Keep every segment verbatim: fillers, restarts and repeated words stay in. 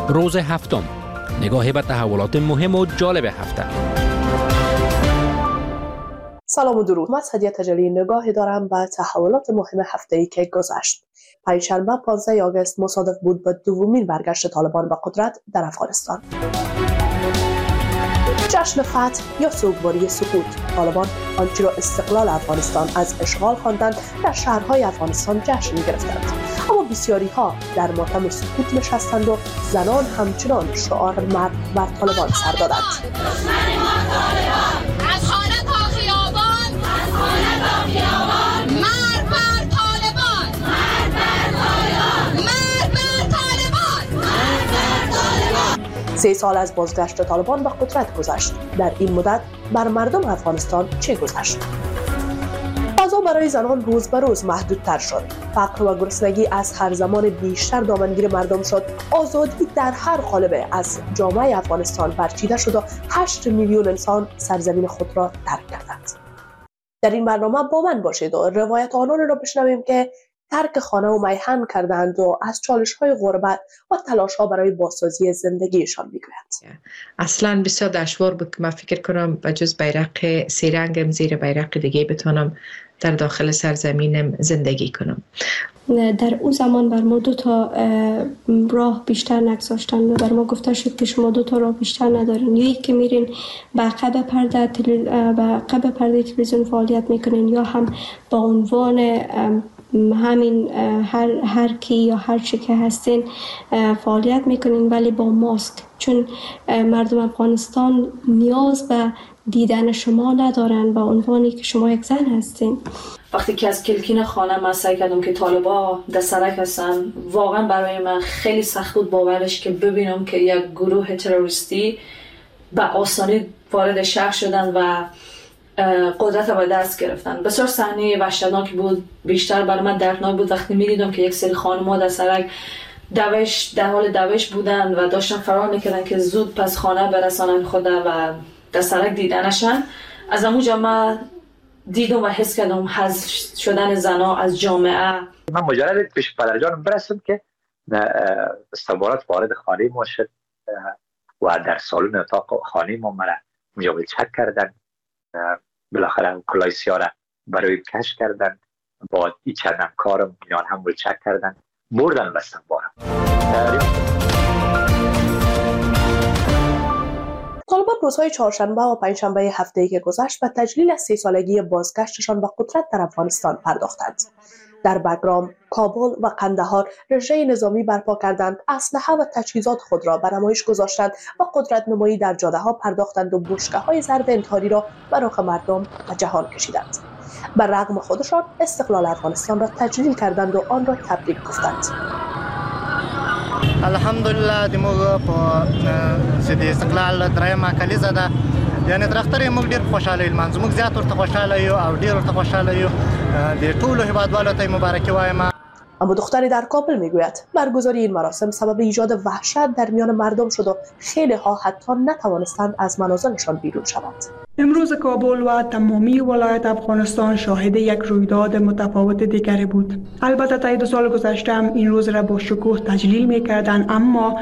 روز هفتم، نگاهی به تحولات مهم و جالب هفته. سلام و درود. من سعدیه تجلی نگاهی دارم به تحولات مهم هفته‌ای که گذشت. پنجشنبه پانزده آگوست مصادف بود با دومین برگشت طالبان به قدرت در افغانستان. جشن فتح یا سوگواری سقوط. طالبان آنچه را استقلال افغانستان از اشغال خواندند در شهرهای افغانستان جشن گرفتند، اما بسیاری ها در ماتم سقوط نشستند و زنان همچنان شعار مرد بر طالبان سر دادند. از خانه تا خیابان، از خانه تا خیابان، مرد بر طالبان، مرد بر طالبان، مرد بر طالبان، مرد بر طالبان. سه سال از بازگشت طالبان به قدرت گذشت. در این مدت بر مردم افغانستان چه گذشت؟ فضا برای زنان روز به روز محدودتر شد. فقر و گرسنگی از هر زمان بیشتر دامنگیر مردم شد. آزادی در هر قالب از جامعه افغانستان برچیده شد و هشت میلیون انسان سرزمین خود را ترک کردند. در این برنامه با من باشید و روایت آنان را بشنویم که ترک خانه و میهن کردند و از چالش‌های غربت و تلاش‌ها برای بازسازی زندگیشان میگویند. اصلاً بسیار دشوار بود که من فکر کنم بجز بیرق سه رنگم زیر بیرق دیگه بتونم در داخل سرزمینم زندگی کنم. در اون زمان بر ما دو تا راه بیشتر نگذاشتن و بر ما گفته شد که شما دو تا راه بیشتر ندارین، یا یک که میرین به عقب پرده به عقب پرده تلویزیون فعالیت میکنین، یا هم با عنوان همین هر هر کی یا هر چی که هستین فعالیت میکنین ولی با ماسک، چون مردم افغانستان نیاز به دیدن شما ندارن با عنوانی که شما یک زن هستین. وقتی که از کلکین خانه من سعی کردم که طالبا دسترک هستن، واقعا برای من خیلی سخت بود باورش که ببینم که یک گروه تروریستی به آسانی وارد شهر شدن و قدرت را به دست گرفتن. بسیار صحنه وحشتناک بود. بیشتر برای من دردناک بود وقتی می‌دیدم که یک سری خانم‌ها در سرک دوش در حال دوش بودن و داشتن فرار می‌کردن که زود پس خانه برسانن خود و در سرک دیدنشان. از اونجا من دیدم و حس کردم حذف شدن زن‌ها از جامعه. من مجرد پیش پدرجانم برسم که استخبارات وارد خانه ما شد و در سالن اتاق خانه ما مرا مجابل چک کردن. بالاخره کلاه سیاه را برای کش کردن، با این چند همکارم اینا هم ولچک کردن، بردن بستن بارم. طالبان روزهای چهارشنبه و پنجشنبه هفته‌ای که گذشت به تجلیل از سه سالگی بازگشتشان به قدرت در افغانستان پرداختند. در بگرام، کابل و قندهار رژه نظامی برپا کردند، اسلحه و تجهیزات خود را به نمایش گذاشتند و قدرت نمایی در جاده‌ها پرداختند و بشکه‌های زرد انتحاری را به رخ مردم و جهان کشیدند. بر رغم خودشان استقلال افغانستان را تجلیل کردند و آن را تبریک گفتند. الحمدلله دموږ په سید استقلال درېیمه کلیزه ده، یعنی تر اختر موږ ډیر خوشاله یو، موږ زیات ورته خوشاله یو او ډیر ورته خوشاله یو. د ټولو هیوادوالو ته مبارکي وایم. اما دختری در کابل میگوید برگزاری این مراسم سبب ایجاد وحشت در میان مردم شد و خیلی ها حتی نتوانستند از منازلشان بیرون شوند. امروز کابل و تمامی ولایت افغانستان شاهد یک رویداد متفاوت دیگری بود. البته تا دو سال گذشته هم این روز را با شکوه تجلیل میکردند، اما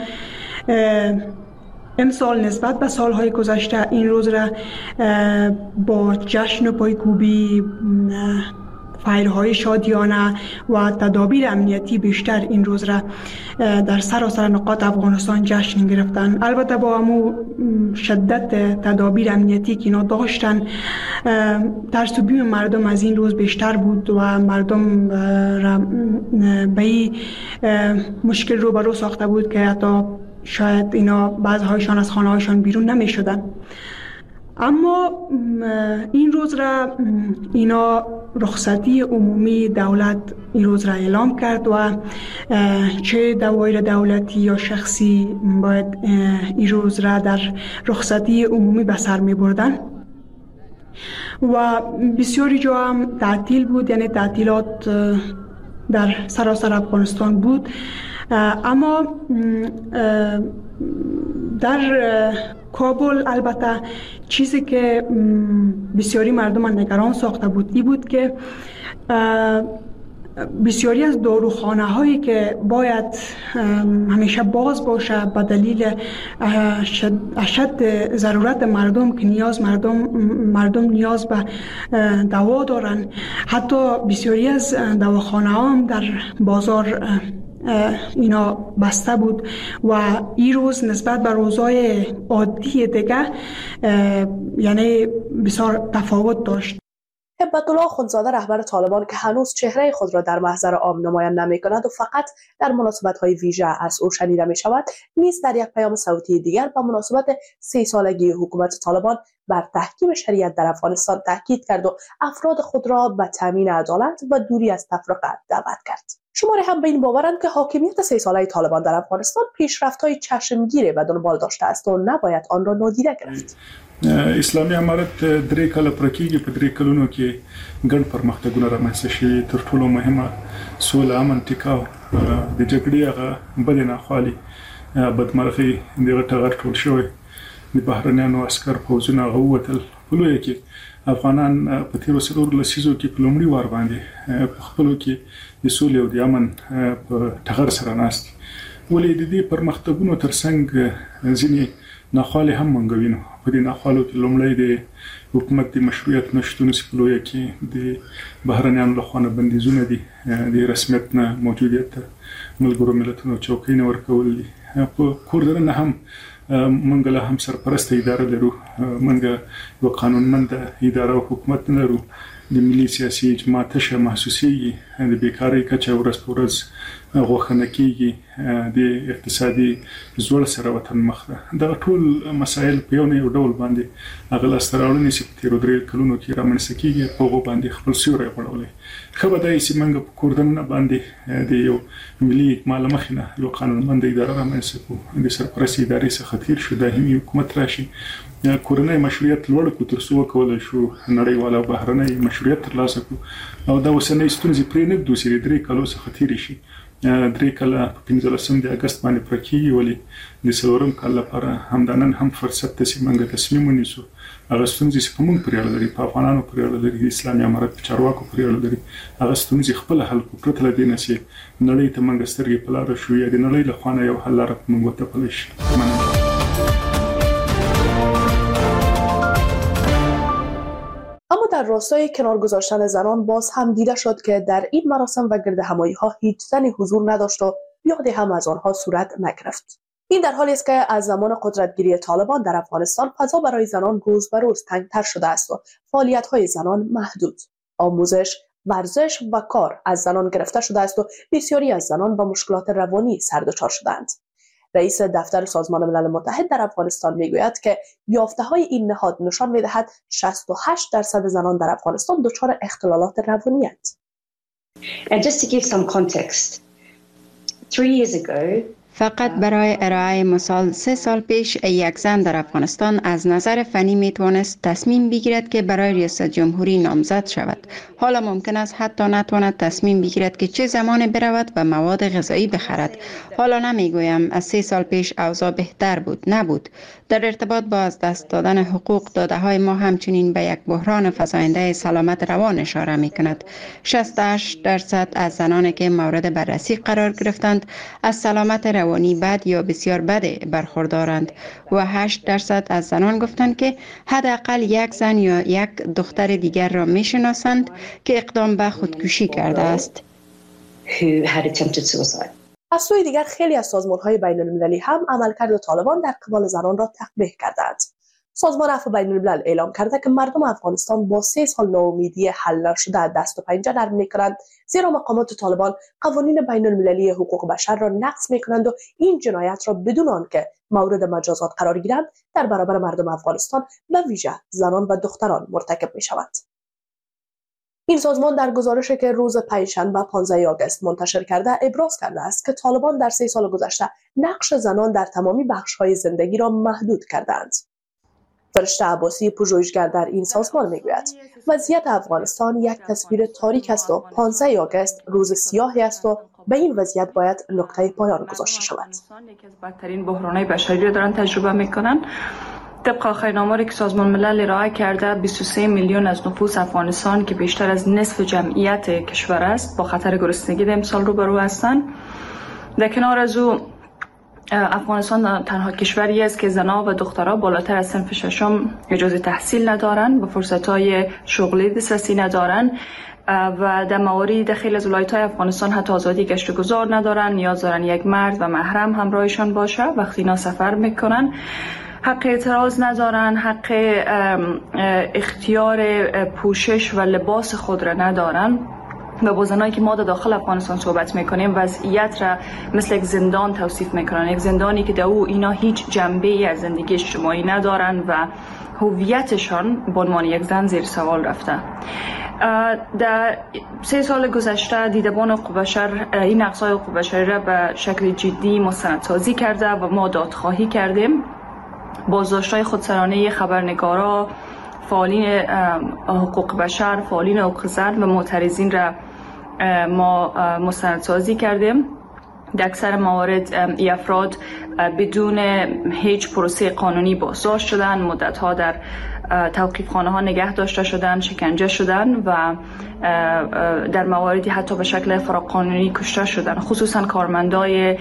امسال نسبت به سالهای گذشته این روز را با جشن و پایکوبی، فایرهای شادیانه و تدابیر امنیتی بیشتر این روز را در سراسر نقاط افغانستان جشن گرفتن. البته با همو شدت تدابیر امنیتی که اینا داشتن، ترس و بیم مردم از این روز بیشتر بود و مردم را به این مشکل روبرو ساخته بود که حتی شاید اینا بعضی‌هایشان از خانه‌هایشان بیرون نمی شدن. اما این روز را اینا رخصتی عمومی دولت این روز را اعلام کرد و چه دوایر دولتی یا شخصی باید این روز را در رخصتی عمومی به سر می بردن و بسیاری جا هم تعطیل بود، یعنی تعطیلات در سراسر افغانستان بود. اما در کابل البته چیزی که بسیاری مردم نگران ساخته بود ای بود که بسیاری از داروخانه هایی که باید همیشه باز باشه به دلیل اشد ضرورت مردم که نیاز مردم مردم نیاز به دوا دارن، حتی بسیاری از دواخانه ها هم در بازار اینا بسته بود و این روز نسبت به روزهای عادی دیگه یعنی بسیار تفاوت داشت. هبت‌الله اخوندزاده رهبر طالبان که هنوز چهره خود را در محضر عام نمایان نمی‌کند و فقط در مناسبت‌های ویژه از او شنیده می‌شود، نیز در یک پیام صوتی دیگر به مناسبت سی سالگی حکومت طالبان بر تحکیم شریعت در افغانستان تاکید کرد و افراد خود را به تامین عدالت و دوری از تفرقه دعوت کرد. شماری هم به این باورند که حاکمیت سی ساله طالبان در افغانستان پیشرفت‌های چشمگیر به دنبال داشته است و نباید آن را نادیده گرفت. اسلامي امارت درې کاله پر کېږي په درې کلونو کې ګڼ پرمختګونه رامنځته شوي. تر ټولو مهمه سوله، امن، ټیکاو، د جګړې هغه بدې ناخوالې، بدمرغۍ دغه ټغر ټول شوی. د بهرنیانو عسکر پوځونه هغه ووتل. په لویه کې افغانان په تېرو څلورو لسیزو کې په لومړي وار باندې په خپلو کې د سولې او د امن په ټغر سره ناست. ولې د دې پرمختګونو ترڅنګ ځینې ناخوالې هم منګوینو. په دې ناخوالو کې لومړی د حکومت د مشروعیت نشتون سپلویه کې د بهرنیانو لخوا نه بندیزونه دي، د رسمیت نه موجودیت ملګرو ملتونو چوکۍ نه ورکول دي. په کور دننه هم موږ له هم سرپرسته اداره لرو، موږ یو قانونمنده اداره او حکومت نه لرو. د ملي سیاسي اجماع تشه محسوسیږي، د بیکارۍ کچه ورځ په ورځ غوښنه کیږي، د اقتصادي زوړ سره وطن مخ ده. دغه ټول مسایل په یو نه یو ډول باندې هغه لاسته راوړنې چې په تېرو درې کلونو کې رامنځته کیږي په هغو باندې خپل سیوری غوړولی. ښه به دا وي چې موږ په کور دننه باندې د یو ملي اجماع له مخې نه یو قانونمنده اداره رامنځته کړو، د سرپرستۍ ادارې څخه تېر شو، دایمي حکومت راشي، کورنۍ مشروعیت لوړ کړو تر څو وکولی شو نړیوال او بهرنی مشروعیت ترلاسه کړو. او دا اوسنۍ ستونزې پرې نه ږدو چې د درې کالو څخه تېرې شي. درې کاله په پنځلسم د اګست باندې پوره کېږي، ولې د څلورم کال لپاره همدا نن هم فرصت ته چې موږ تصمیم ونیسو. هغه ستونزې چې په موږ پورې اړه لري، په افغانانو پورې اړه لري، د اسلامي امارت په چارواکو پورې اړه لري، هغه ستونزې خپله حل کړو پرته له دې نه چې نړۍ ته موږ سترګې په لاره شو یا د نړۍ له خوا نه یو حل لاره موږ وتپلی شي. اما در راستای کنار گذاشتن زنان باز هم دیده شد که در این مراسم و گرد همایی ها هیچ زنی حضور نداشت و یادی هم از آنها صورت نگرفت. این در حالی است که از زمان قدرتگیری طالبان در افغانستان فضا برای زنان روز به روز تنگتر شده است و فعالیت های زنان محدود. آموزش، ورزش و کار از زنان گرفته شده است و بسیاری از زنان با مشکلات روانی سردچار شدند. رئیس دفتر سازمان ملل متحد در افغانستان میگوید که یافته‌های این نهاد نشان می‌دهد شصت و هشت درصد زنان در افغانستان دچار اختلالات روانی اند. And just to give some context, three years ago فقط برای ارائه مثال، سه سال پیش یک زن در افغانستان از نظر فنی می توانست تصمیم بگیرد که برای ریاست جمهوری نامزد شود. حالا ممکن است حتی نتواند تصمیم بگیرد که چه زمان برود و مواد غذایی بخرد. حالا نمیگویم از سه سال پیش اوضاع بهتر بود، نبود. در ارتباط با از دست دادن حقوق داده های ما همچنین به یک بحران فزاینده سلامت روان اشاره می کند. شصت و هشت درصد از زنانی که مورد بررسی قرار گرفتند از سلامت روانی بد یا بسیار بد برخوردارند و هشت درصد از زنان گفتند که حداقل یک زن یا یک دختر دیگر را می شناسند که اقدام به خودکشی کرده است. از سوی دیگر خیلی از سازمان‌های بین‌المللی هم عملکرد طالبان در قبال زنان را تقبیح کردند. سازمان عفو بین‌الملل اعلام کرده که مردم افغانستان با سه سال ناامیدی حل نشده دست و پنجه نرم می‌کنند، زیرا مقامات طالبان قوانین بین‌المللی حقوق بشر را نقض می‌کنند و این جنایت را بدون آنکه مورد مجازات قرار گیرند در برابر مردم افغانستان به ویژه زنان و دختران مرتکب می‌شوند. این سازمان در گزارشی که روز پنجشنبه پانزده آگوست منتشر کرده ابراز کرده است که طالبان در سه سال گذشته نقش زنان در تمامی بخش‌های زندگی را محدود کردند. فرشته عباسی پژوهشگر در این سازمان میگوید وضعیت افغانستان یک تصویر تاریک است و پانزده آگوست روز سیاهی است و به این وضعیت باید نقطه پایان گذاشته شود. یکی از بدترین بحران‌های بشری را دارن تجربه میکنن طبق آخرین آماری که سازمان ملل ارائه کرده بیست و سه میلیون از نفوس افغانستان که بیشتر از نصف جمعیت کشور است با خطر گرسنگی در امسال روبرو هستند. در کنار از او افغانستان تنها کشوری است که زنان و دخترها بالاتر از صنف ششم اجازه تحصیل ندارند و فرصت‌های شغلی دسترسی ندارند و در موارد خیلی از ولایت‌های افغانستان حتی آزادی گشت و گذار ندارند. نیاز دارند یک مرد و محرم همراهشان باشه وقتی اینا سفر میکنن. حق اعتراض ندارن، حق اختیار پوشش و لباس خود را ندارن و با زنایی که ما در داخل افغانستان صحبت میکنیم وضعیت را مثل یک زندان توصیف میکنن، یک زندانی که در او اینا هیچ جنبه از زندگی اجتماعی ندارن و هویتشان به عنوان یک زن زیر سوال رفته. در سه سال گذشته دیدبان حقوق بشر این نقض‌های حقوق بشری را به شکل جدی مستندسازی کرده و ما دادخواهی کردیم. بازداشت‌های خودسرانه خبرنگارا، فعالین حقوق بشر، فعالین حقوق زن و معترضین را ما مستندسازی کردیم. در اکثر موارد ای افراد بدون هیچ پروسه قانونی بازداشت شدند، مدت‌ها در توقیفخانه ها نگه داشته شدند، شکنجه شدند و در مواردی حتی به شکل فراقانونی کشته شدند. خصوصا کارمندای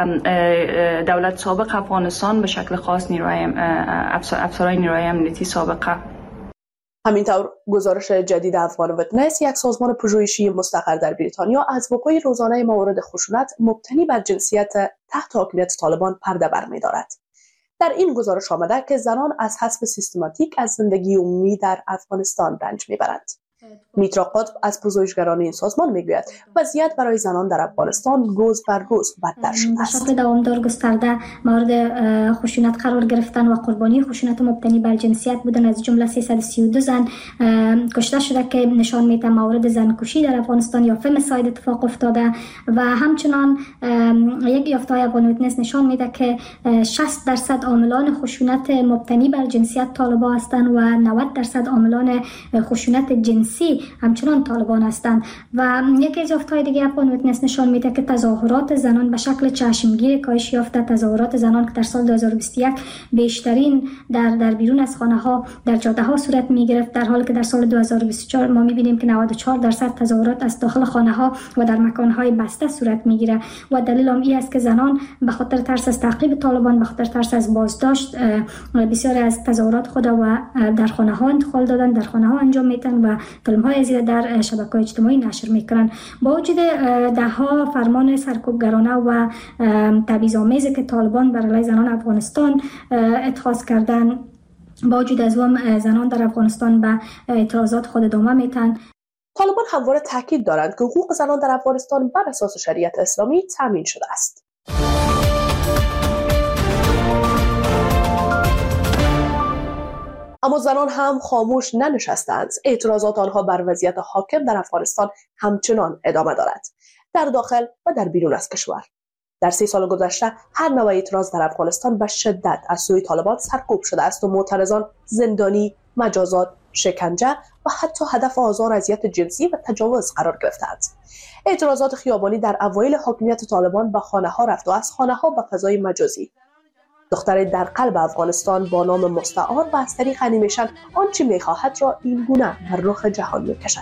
دولت سابق افغانستان، به شکل خاص نیروهای افسران نیروهای امنیتی سابقه. همینطور گزارش جدید افغان ویتنس، یک سازمان پژوهشی مستقر در بریتانیا، از وقوع روزانه موارد خشونت مبتنی بر جنسیت تحت حاکمیت طالبان پرده برمی‌دارد. در این گزارش آمده که زنان از حذف سیستماتیک از زندگی عمومی در افغانستان رنج میبرند. میترا قطب از پژوهشگران این سازمان میگوید وضعیت برای زنان در افغانستان روز بر روز بدتر شده است. به شکل دوامدار گسترده مورد خشونت قرار گرفتن و قربانی خشونت مبتنی بر جنسیت بودن، از جمله سیصد و سی و دو زن کشته شده که نشان میده مورد زنکشی در افغانستان یا فمساید اتفاق افتاده و همچنان یک یافته‌های افغان ویتنس نشان میده که شصت درصد عاملان خشونت مبتنی بر جنسیت طالبان هستند و نود درصد عاملان خشونت جنسی همچنان طالبان هستند. و یکی از یافته‌های دیگه افغان ویتنس نشان میده که تظاهرات زنان به شکل چشمگیر کاهش یافته. تظاهرات زنان که در سال دو هزار و بیست و یک بیشترین در در بیرون از خانه ها در جاده ها صورت می گرفت، در حالی که در سال دو هزار و بیست و چهار ما می بینیم که نود و چهار درصد تظاهرات از داخل خانه ها و در مکان های بسته صورت می گیره و دلیل هم این است که زنان به خاطر ترس از تعقیب طالبان، به خاطر ترس از بازداشت، بسیاری از تظاهرات خود و در خانه ها انتقال دادن، در خانه ها انجام میدن و فیلم های زیاد در شبکه‌های اجتماعی نشر میکنن. با وجود ده ها فرمان سرکوبگرانه و تبعیض‌آمیزی که طالبان بر علیه زنان افغانستان اتخاذ کردن، با وجود از اون زنان در افغانستان به اعتراضات خود ادامه میتن. طالبان همواره تاکید دارند که حقوق زنان در افغانستان بر اساس شریعت اسلامی تامین شده است. اما زنان هم خاموش ننشستند. اعتراضات آنها بر وضعیت حاکم در افغانستان همچنان ادامه دارد، در داخل و در بیرون از کشور. در سی سال گذشته هر نوع اعتراض در افغانستان به شدت از سوی طالبان سرکوب شده است و معترضان زندانی، مجازات، شکنجه و حتی هدف آزار و اذیت جنسی و تجاوز قرار گرفتند. اعتراضات خیابانی در اوایل حاکمیت طالبان به خانه ها رفت و از خانه ها به فضای مجازی. دختر در قلب افغانستان با نام مستعار و از طریق انیمیشن آنچه میخواهد را این گونه بر رخ جهان میکشد.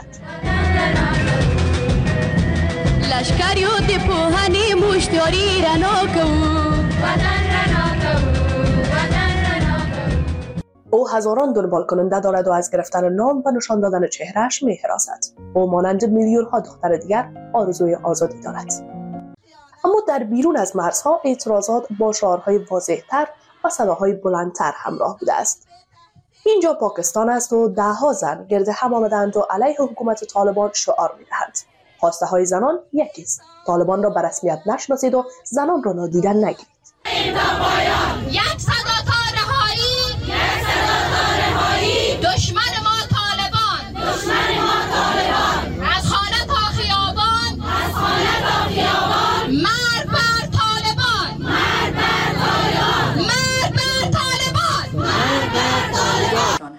لشکری و دی پوهنی مشتیاری رنا کو وطن رنا کو وطن رنا کو. او هزاران دنبال کننده دارد و از گرفتن نام و نشان دادن چهرهش می‌هراسد. او مانند میلیون ها دختر دیگر آرزوی آزادی دارد. اما در بیرون از مرزها اعتراضات با شعارهای واضح‌تر و صداهای بلندتر همراه بوده است. اینجا پاکستان است و ده‌ها زن گرد هم آمدند و علیه حکومت طالبان شعار می‌دهند. خواسته های زنان یکی است: طالبان را به رسمیت نشناسید و زنان را نادیده نگیرید. یک صدا تا رهایی، یک صدا تا رهایی، دشمن ما طالبان، دشمن ما طالبان، از خانه تا خیابان، از خانه تا خیابان، مرد بر طالبان، مرد بر طالبان، مرد بر طالبان، مرد بر طالبان.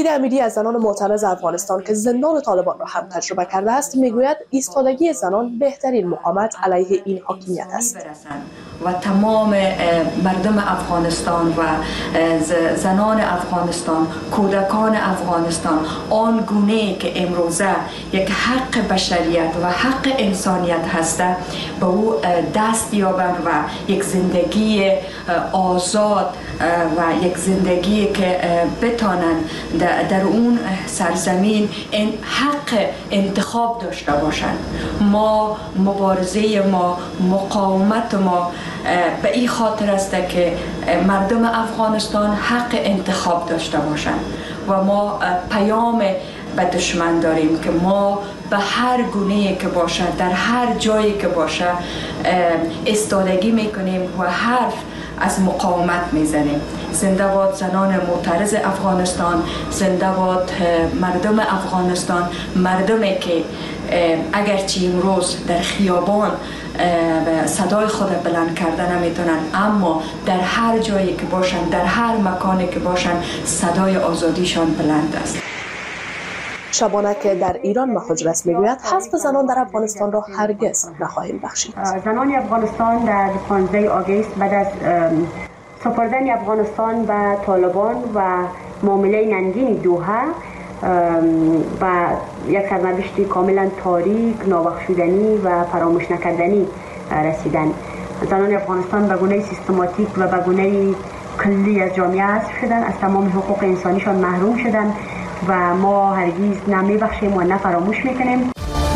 وحید امیری از زنان معترض افغانستان که زندان طالبان را هم تجربه کرده است میگوید ایستادگی زنان بهترین مقاومت علیه این حاکمیت است. و تمام مردم افغانستان و زنان افغانستان، کودکان افغانستان آن گونه که امروزه یک حق بشریت و حق انسانیت هسته به او دست یابند و یک زندگی آزاد و یک زندگی که بتانند در اون سرزمین این حق انتخاب داشته باشند. ما مبارزه ما، مقاومت ما به این خاطر است که مردم افغانستان حق انتخاب داشته باشند و ما پیام به دشمن داریم که ما به هر گونه‌ای که باشه، در هر جایی که باشه ایستادگی میکنیم و حرف از مقاومت میزنیم. زنده باد زنان معترض افغانستان، زنده باد مردم افغانستان، مردمی که اگرچه امروز در خیابان صدای خود بلند کردن نمیتونن، اما در هر جایی که باشن، در هر مکانی که باشن صدای آزادیشان بلند است. شبانه که در ایران مهاجرت میگوید حذف زنان در افغانستان را هرگز نخواهیم بخشید. زنان افغانستان در پانزده آگوست بعد از سپردن افغانستان به طالبان و معامله ننگین دوحه و یک سرنوشت کاملا تاریک، نابخشودنی و فراموش نکردنی رسیدن. زنان افغانستان به گونه سیستماتیک و به گونه کلی از جامعه حذف شدن، از تمام حقوق انسانیشان محروم شدن و ما هرگز نمیبخشیم و نه فراموش میکنیم.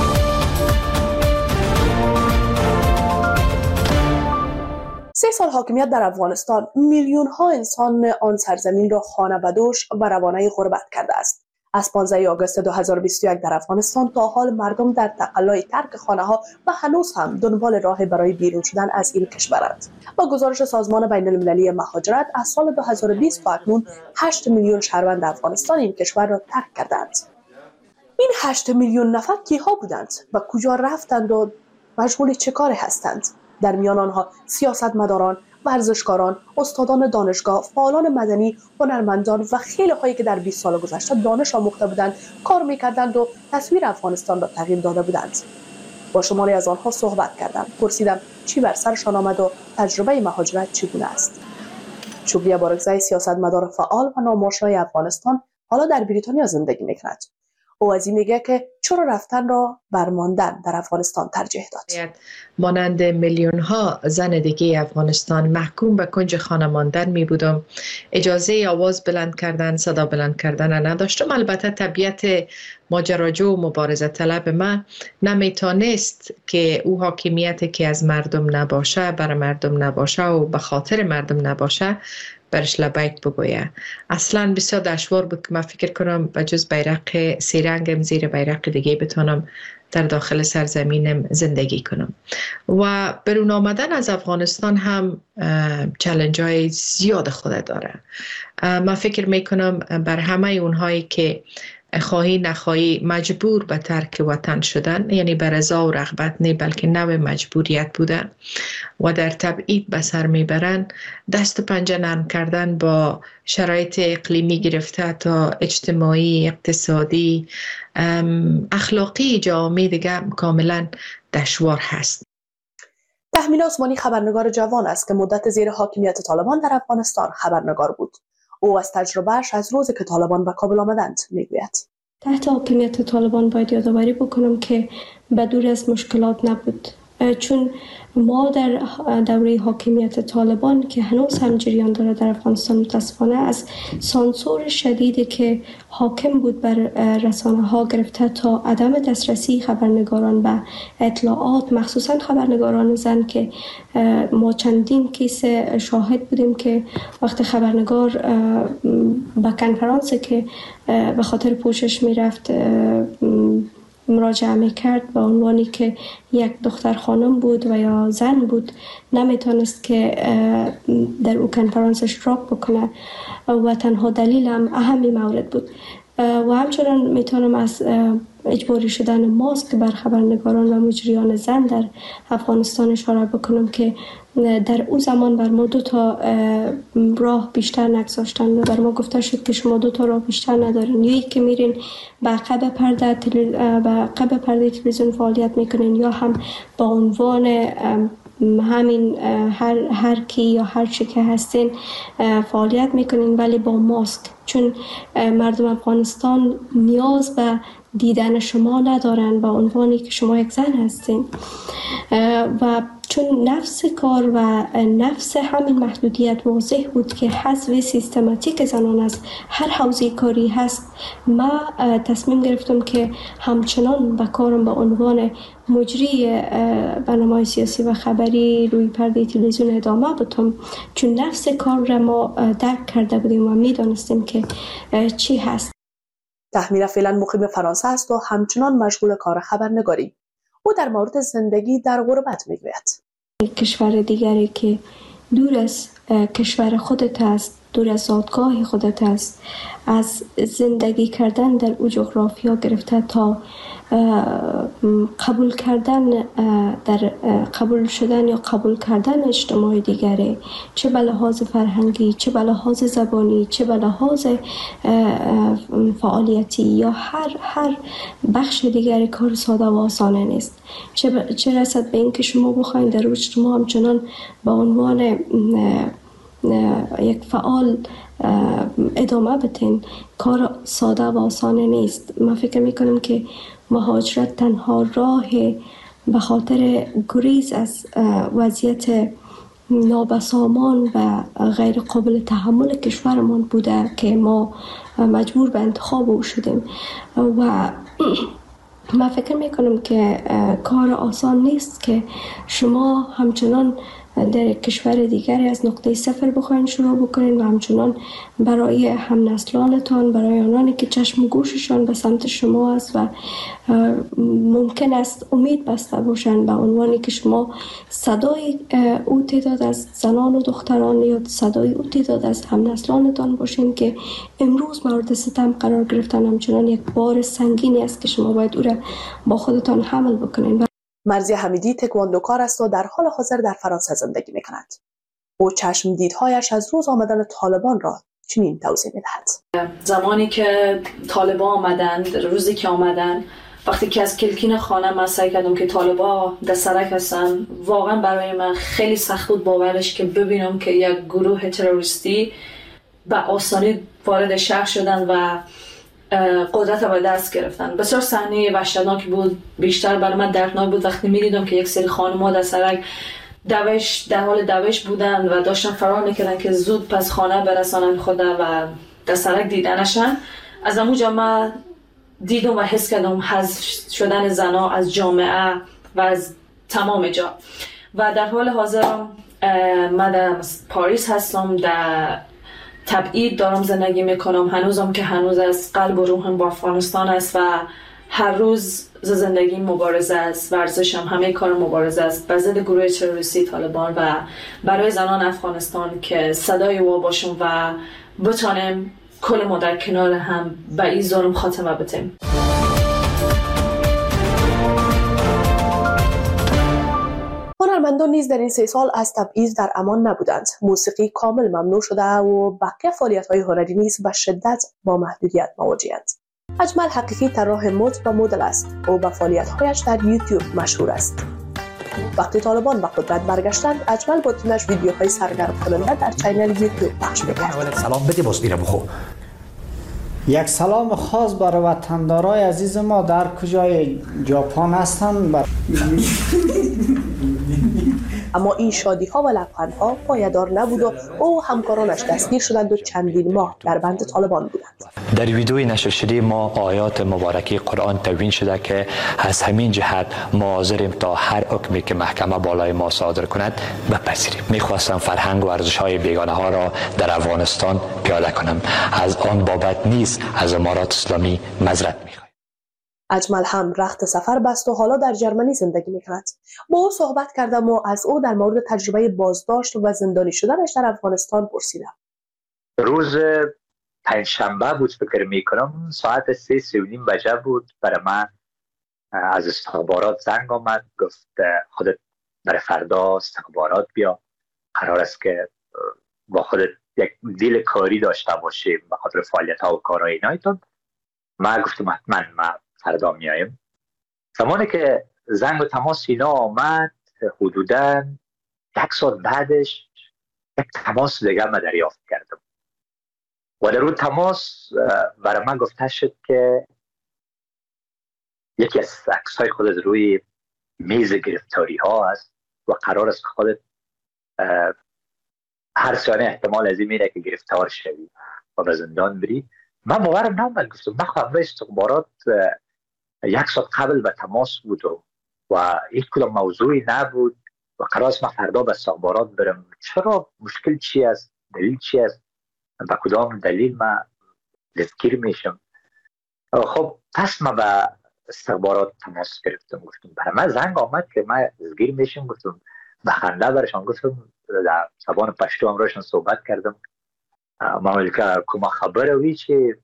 سه سال حاکمیت در افغانستان میلیون ها انسان آن سرزمین را خانه بدوش و روانه غربت کرده است. از پانزده آگوست دو هزار و بیست و یک در افغانستان تا حال مردم در تقلای ترک خانه ها و هنوز هم دنبال راه برای بیرون شدن از این کشورند. با گزارش سازمان بین المللی مهاجرت از سال دو هزار و بیست تا اکنون هشت میلیون شهروند افغانستان این کشور را ترک کردند. این هشت میلیون نفر کیها بودند و کجا رفتند و مشغول چه کاری هستند؟ در میان آنها سیاستمداران، ورزشکاران، استادان دانشگاه، فعالان مدنی، هنرمندان و خیلی هایی که در بیست سال گذشته دانش آموخته بودند، کار میکردند و تصویر افغانستان را تغییر داده بودند. با شماری از آنها صحبت کردم. پرسیدم چی بر سرشان آمد و تجربه مهاجرت چگونه است. شکریه بارگزای سیاستمدار فعال و ناماشنای افغانستان حالا در بریتانیا زندگی میکند. او از این میگه که چرا رفتن را بر ماندن در افغانستان ترجیح داد. مانند میلیون ها زن دیگه افغانستان محکوم به کنج خانه ماندن می بودم. اجازه آواز بلند کردن، صدا بلند کردن نداشتم. البته طبیعت ماجراجو و مبارزه طلب من نمیتونست که او حاکمیت که از مردم نباشه، بر مردم نباشه و به خاطر مردم نباشه برش لبیک بگویه. اصلا بسیار دشوار بود که من فکر کنم به جز بیرق سیرنگم زیر بیرق دیگه بتونم در داخل سرزمینم زندگی کنم. و برون آمدن از افغانستان هم چالش های زیاد خود داره. من فکر میکنم بر همه اونهایی که خواهی نخواهی مجبور به ترک وطن شدن، یعنی به رضا و رغبت نه بلکه نوع مجبوریت بودن و در تبعید به سر میبرن، دست و پنجه نرم کردن با شرایط اقلیمی گرفته تا اجتماعی، اقتصادی، اخلاقی جامعه دیگه کاملا دشوار هست. تحمین عثمانی خبرنگار جوان است که مدت زیر حاکمیت طالبان در افغانستان خبرنگار بود. او از تجربهش از روزی که طالبان به کابل آمدند میگوید. تحت حاکمیت طالبان باید یادآوری بکنم که به دور از مشکلات نبود، چون ما در دوره حاکمیت طالبان که هنوز هم جریان داره در افغانستان متاسفانه از سانسور شدیدی که حاکم بود بر رسانه ها گرفته تا عدم دسترسی خبرنگاران به اطلاعات، مخصوصا خبرنگاران زن که ما چندین کیس شاهد بودیم که وقت خبرنگار به کنفرانسی که به خاطر پوشش میرفت مراجعه میکرد با عنوانی که یک دختر خانم بود و یا زن بود، نمیتونست که در او کنفرانس اشتراک بکنه و تنها دلیل هم اهمی مورد بود. و همچنان میتونم از اجباری شدن ماسک بر خبرنگاران و مجریان زن در افغانستان اشاره بکنم که در او زمان بر ما دو تا راه بیشتر نگذاشتن. بر ما گفته شد که شما دو تا راه بیشتر ندارین، یا یک که میرین به عقب پرده به عقب پرده تلویزیون فعالیت میکنین، یا هم با عنوان همین هر هر کی یا هر چی که هستین فعالیت میکنین ولی با ماسک، چون مردم افغانستان نیاز به دیدن شما ندارن با عنوانی که شما یک زن هستین. و چون نفس کار و نفس همین محدودیت واضح بود که حذف سیستماتیک زنان از هر حوزه کاری هست، ما تصمیم گرفتم که همچنان به کارم به عنوان مجری برنامه‌های سیاسی و خبری روی پرده تلویزیون ادامه بدم، چون نفس کار را ما درک کرده بودیم و میدانستیم که چی هست. تحمیرا فعلا مقیم فرانسه است و همچنان مشغول کار خبرنگاری. او در مورد زندگی در غربت میگوید. کشور دیگری که دور از کشور خودت است، دور از زادگاه خودت است، از زندگی کردن در او جغرافیا گرفته تا قبول کردن در قبول شدن یا قبول کردن اجتماع دیگری، چه به لحاظ فرهنگی، چه به لحاظ زبانی، چه به لحاظ فعالیتی یا هر هر بخش دیگری کار ساده و آسانه نیست. چه چه رسد به این که شما بخواید در اجتماع همچنان به عنوان یک فعال ادامه بتین، کار ساده و آسانه نیست. من فکر میکنم که مهاجرت تنها راه به خاطر گریز از وضعیت نابسامان و غیر قابل تحمل کشورمان بوده که ما مجبور به انتخاب او شدیم. و من فکر میکنم که کار آسان نیست که شما همچنان در کشور دیگری از نقطه صفر بخواین شروع بکنین و همچنان برای هم نسلانتان، برای آنانی که چشم و گوششان به سمت شما است و ممکن است امید بسته باشند به عنوانی که شما صدای او تعداد از زنان و دختران یا صدای او تعداد از هم نسلانتان باشین که امروز مورد ستم قرار گرفتن، همچنان یک بار سنگینی است که شما باید او را با خودتان حمل بکنین. مرزی حمیدی تکواندوکار است و در حال حاضر در فرانسه زندگی می کند. او چشم دیدهایش از روز آمدن طالبان را چنین توضیح می دهد. زمانی که طالبان آمدن، روزی که آمدن، وقتی که از کلکین خانه من سعی کردم که طالبان دسترک هستن، واقعا برای من خیلی سخت بود باورش که ببینم که یک گروه تروریستی به آسانی وارد شهر شدن و قدرت را به دست گرفتن. بسیار صحنه وحشتناک بود، بیشتر برای من دردناک بود وقتی می‌دیدم که یک سری خانم‌ها در سرک دوش در حال دوش بودن و داشتن فرار می‌کردن که زود پس خانه برسانن خود و در سرک دیدنشان. از اونجا من دیدم و حس کردم حذف شدن زن‌ها از جامعه و از تمام جا. و در حال حاضر من در پاریس هستم، در تبعید دارم زندگی میکنم، هنوزم که هنوز از قلب و روحم با افغانستان است و هر روز زندگی مبارزه است، ورزشم همه کار مبارزه است به ضد گروه تروریستی طالبان و برای زنان افغانستان که صدای او باشم و بتانیم کل ما در کنار هم به این ظلم خاتمه بدیم. هنرمندان نیز در این سه سال از تبعیض در امان نبودند. موسیقی کامل ممنوع شده و بقیه فعالیت‌های هنری نیز به شدت با محدودیت مواجه‌اند. اجمل حقیقی طراح مد و مدل است. او با فعالیت‌هایش در یوتیوب مشهور است. وقتی طالبان به قدرت برگشتند، اجمل با تیمش ویدیوهای سرگرم کننده در چینل یوتیوب پخش می‌کرد. سلام بده باز میرم بخو. یک سلام خاص برای وطندارای عزیز ما در کجای ژاپن هستند. بر... اما این شادی ها و لبخندها پایدار نبود و او همکارانش دستگیر شدند و چندین ماه در بند طالبان بودند. در ویدیوی نشر شده ما آیات مبارکه قرآن تدوین شده که از همین جهت ما حاضریم تا هر حکمی که محکمه بالای ما صادر کند بپذیریم. میخواستم فرهنگ و ارزش های بیگانه ها را در افغانستان پیاده کنم. از آن بابت نیز از امارات اسلامی معذرت میخوایم. اجمل هم رخت سفر بست و حالا در جرمنی زندگی میکند. با او صحبت کردم و از او در مورد تجربه بازداشت و زندانی شدنش در افغانستان پرسیدم. روز پنجشنبه بود فکر میکنم، ساعت سه سه و نیم بجه بود. برای من از استخبارات زنگ آمد، گفت خودت برای فردا استخبارات بیا، قرار است که با خودت یک دیل کاری داشته باشیم به خاطر فعالیت ها و کارهای اینایتون. من گفتم حتما من فردا میایم. زمانی که زنگ و تماس اینا آمد، حدوداً یک ساعت بعدش یک تماس دیگه من دریافت کردم و در اون تماس برای من گفته شد که یکی از عکس های خودت روی میز گرفتاری ها است و قرار است که خودت هر ثانیه احتمال از این میره که گرفتار شوی و به زندان بری. من باورم نمیاد، گفتم من خبر استخبارات یک ساعت قبل به تماس بود و, و هیچ کدام موضوعی نبود و قرار است من فردا به استخبارات برم. چرا؟ مشکل چی است؟ دلیل چی است؟ به کدام دلیل من دستگیر میشم؟ خب پس من به استخبارات تماس گرفتم، گفتم برای من زنگ آمد که من دستگیر میشم. گفتم به خنده برشان گفتم در زبان پشتو همراهشان صحبت کردم. من که کما خبره وی چی،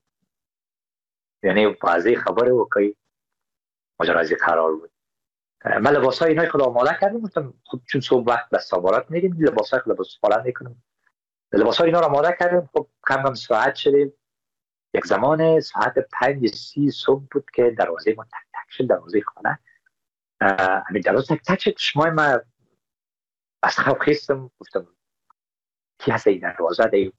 یعنی واضح خبره و که ماجرای قرار بود. من لباس های اینای خود آماده کردم، گفتم خب چون صبح وقت به استخبارات میریم لباس های خود لباس پالن میکنم. لباس های اینا رو آماده کردم. خب کم کم ساعت شدیم. یک زمان ساعت پنج سی صبح بود که دروازه ما تک تک شد، دروازه خانه. همین دروازه تک تک شد. شما ما از خواب خیستم، گفتم کی هست این دروازه دیم؟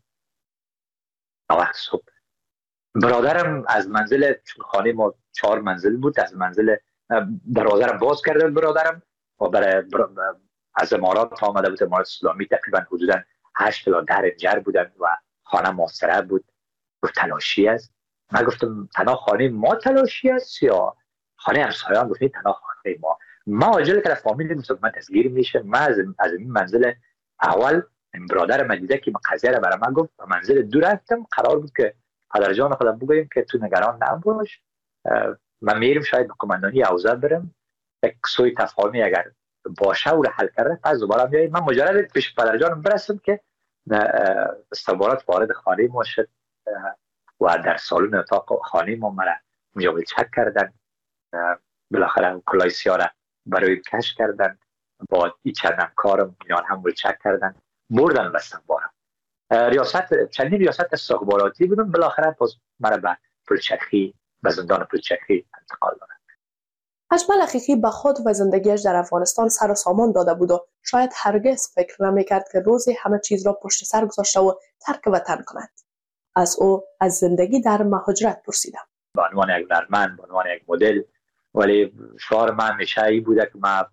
وقت صبح برادرم از منزل، چون خانه ما چهار منزل بود، از منزل دروازه رو باز کرده برادرم و برای از امارات آمده بود. امارات اسلامی تقریبا حدودا هشت تا ده رنجر بودن و خانه محاصره بود. گفت تلاشی است. من گفتم تنها خانه ما تلاشی است یا خانه همسایه‌ام؟ گفت تنها خانه ما. ما عاجل که فامیل گفتم من دستگیر میشه. من از از این منزل اول برادر من دیده که قضیه رو برای من گفت، منزل دور رفتم. قرار بود که پدر جان خودم بگویم که تو نگران نباش، من میرم شاید به کماندانی اوضاع برم، یک سوی تفاهمی اگر باشه او رو حل کرده پس دوباره میایم. من مجرد پیش پدر جانم برسم که استخبارات وارد خانه ما شد و در سالن اتاق خانه ما مرا مجابل چک کردن. بالاخره کلاه سیاه را برای کش کردن، با این چند همکارم اینا هم چک کردن، بردن به استخبارات. ریاست چندین ریاست استخباراتی بودم. بالاخره باز مرا به پلچرخی، به زندان پلچرخی انتقال دادن. اجمل حقیقی به خود و زندگیش در افغانستان سر و سامان داده بود و شاید هرگز فکر نمی‌کرد که روزی همه چیز را پشت سر گذاشته و ترک وطن کند. از او از زندگی در مهاجرت پرسیدم. به عنوان یک هنرمند، به عنوان یک مدل، ولی شعار من همیشه ای بوده که من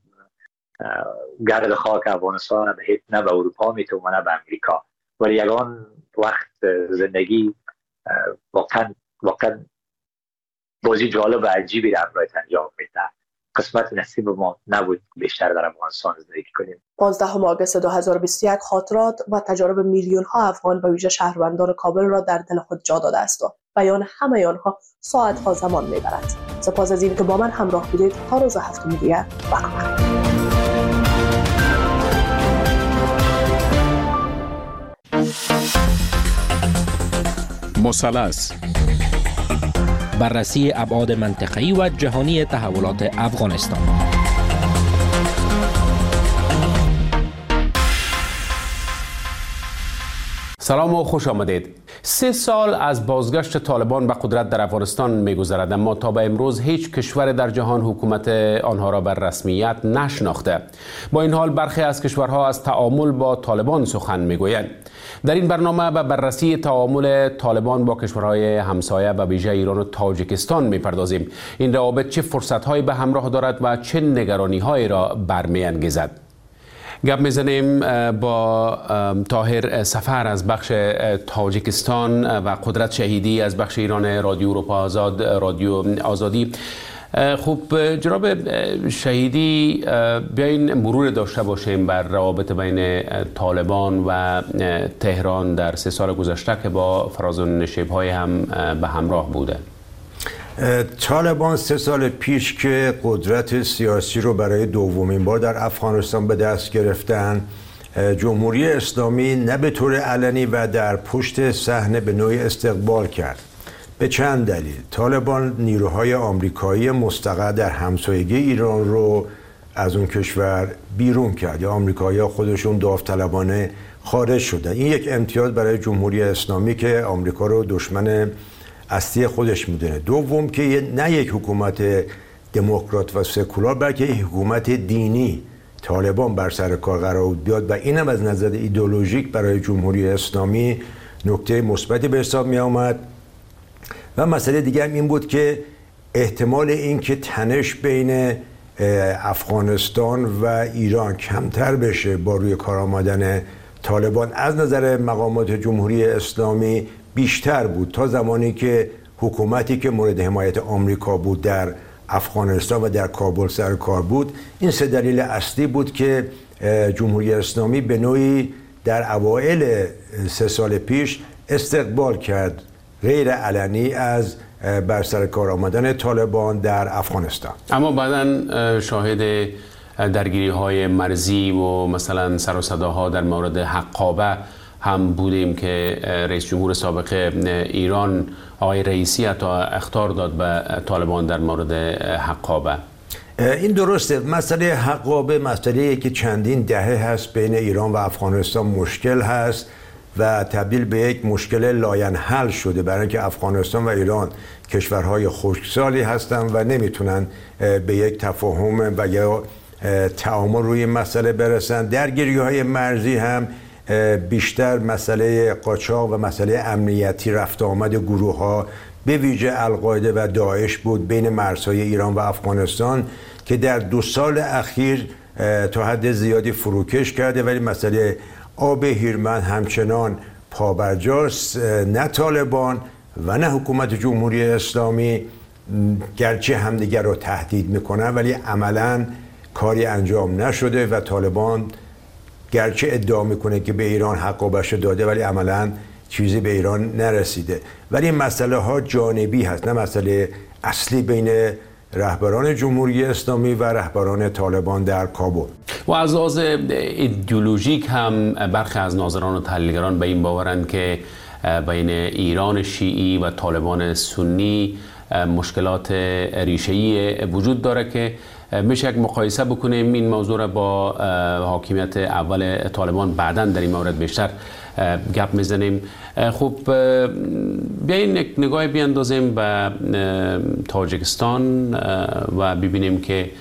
گرد خاک افغانستان به هیچ نه به اروپا میتونم نه به امریکا، ولی یگان وقت زندگی واقعا واقعا بازی جالب و عجیبی را برایت انجام میده. قسمت نصیب ما نبود بیشتر در افغانستان زندگی کنیم. پانزدهم آگوست دو هزار و بیست و یک خاطرات و تجارب میلیون ها افغان به ویژه شهروندان کابل را در دل خود جا داده است و بیان همه آنها ساعت ها زمان میبرد. سپاس از این که با من همراه بودید. تا روز هفتم دیگر وقت مثلث، بررسی ابعاد منطقه‌ای و جهانی تحولات افغانستان. سلام و خوش آمدید. سه سال از بازگشت طالبان به قدرت در افغانستان می‌گذرد، اما تا به امروز هیچ کشور در جهان حکومت آنها را بر رسمیت نشناخته. با این حال برخی از کشورها از تعامل با طالبان سخن می‌گویند. در این برنامه به بررسی تعامل طالبان با کشورهای همسایه و ویژه ایران و تاجیکستان می‌پردازیم. این روابط چه فرصت‌هایی به همراه دارد و چه نگرانی‌هایی را برمی‌انگیزد؟ گپ میزنیم با طاهر سفر از بخش تاجیکستان و قدرت شهیدی از بخش ایران رادیو اروپا آزاد، رادیو آزادی. خوب جناب شهیدی، بیاین مرور داشته باشیم بر روابط بین طالبان و تهران در سه سال گذشته که با فراز و نشیب‌های هم به همراه بوده. طالبان سه سال پیش که قدرت سیاسی رو برای دومین بار در افغانستان به دست گرفتن، جمهوری اسلامی نه به طور علنی و در پشت صحنه به نوعی استقبال کرد. به چند دلیل. طالبان نیروهای آمریکایی مستقر در همسایگی ایران رو از اون کشور بیرون کرد یا آمریکایی‌ها خودشون داوطلبانه خارج شدن. این یک امتیاز برای جمهوری اسلامی که آمریکا رو دشمن اصلی خودش میدونه. دوم که نه یک حکومت دموکرات و سکولار بلکه یک حکومت دینی طالبان بر سر کار قرار بیاد و اینم از نظر ایدئولوژیک برای جمهوری اسلامی نکته مثبتی به حساب می آمد. و مسئله دیگر این بود که احتمال اینکه تنش بین افغانستان و ایران کمتر بشه با روی کار آمدن طالبان از نظر مقامات جمهوری اسلامی بیشتر بود تا زمانی که حکومتی که مورد حمایت آمریکا بود در افغانستان و در کابل سر کار بود. این سه دلیل اصلی بود که جمهوری اسلامی به نوعی در اوایل سه سال پیش استقبال کرد غیر علنی از بر سر کار آمدن طالبان در افغانستان. اما بعداً شاهد درگیری های مرزی و مثلا سر و صداها در مورد حقابه هم بودیم که رئیس جمهور سابق ایران آقای رئیسی حتی اخطار داد به طالبان در مورد حقابه. این درسته. مسئله حقابه مسئله که چندین دهه هست بین ایران و افغانستان مشکل هست و تبدیل به یک مشکل لاینحل شده، برای اینکه افغانستان و ایران کشورهای خشکسالی هستند و نمیتونن به یک تفاهم و یا تعامل روی مسئله برسن. درگیری‌های مرزی هم بیشتر مسئله قاچاق و مسئله امنیتی رفت آمد گروه‌ها به ویژه القاعده و داعش بود بین مرزهای ایران و افغانستان که در دو سال اخیر تا حد زیادی فروکش کرده، ولی مسئله آب هیرمند همچنان پابرجاست. نه طالبان و نه حکومت جمهوری اسلامی گرچه همدیگر رو تهدید میکنن ولی عملاً کاری انجام نشده و طالبان گرچه ادعا میکنه که به ایران حقابش داده ولی عملاً چیزی به ایران نرسیده. ولی این مسئله ها جانبی هست، نه مسئله اصلی بین رهبران جمهوری اسلامی و رهبران طالبان در کابل. و از لحاظ ایدئولوژیک هم برخی از ناظران و تحلیلگران به این باورند که بین ایران شیعی و طالبان سنی مشکلات ریشه‌ای وجود داره که میشه یک مقایسه بکنیم این موضوع را با حاکمیت اول طالبان. بعداً در این مورد بیشتر گپ میزنیم. خب بیاین یک نگاهی بیاندازیم به تاجیکستان و ببینیم که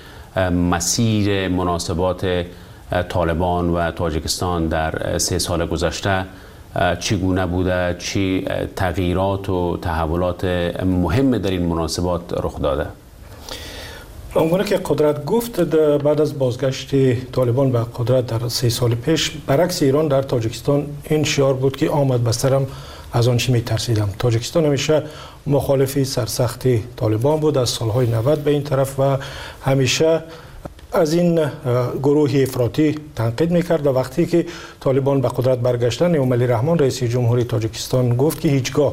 مسیر مناسبات طالبان و تاجیکستان در سه سال گذشته چگونه بوده، چی تغییرات و تحولات مهم در این مناسبات رخ داده؟ آنگونه که قدرت گفت بعد از بازگشت طالبان به قدرت در سه سال پیش، برعکس ایران در تاجیکستان این شعار بود که آمد بسترم از آنچه می ترسیدم. تاجیکستان همیشه مخالفی سرسختی طالبان بود از سالهای نود به این طرف و همیشه از این گروه افراطی تنقید میکرد و وقتی که طالبان به قدرت برگشتن اموملی رحمان رئیس جمهوری تاجیکستان گفت که هیچگاه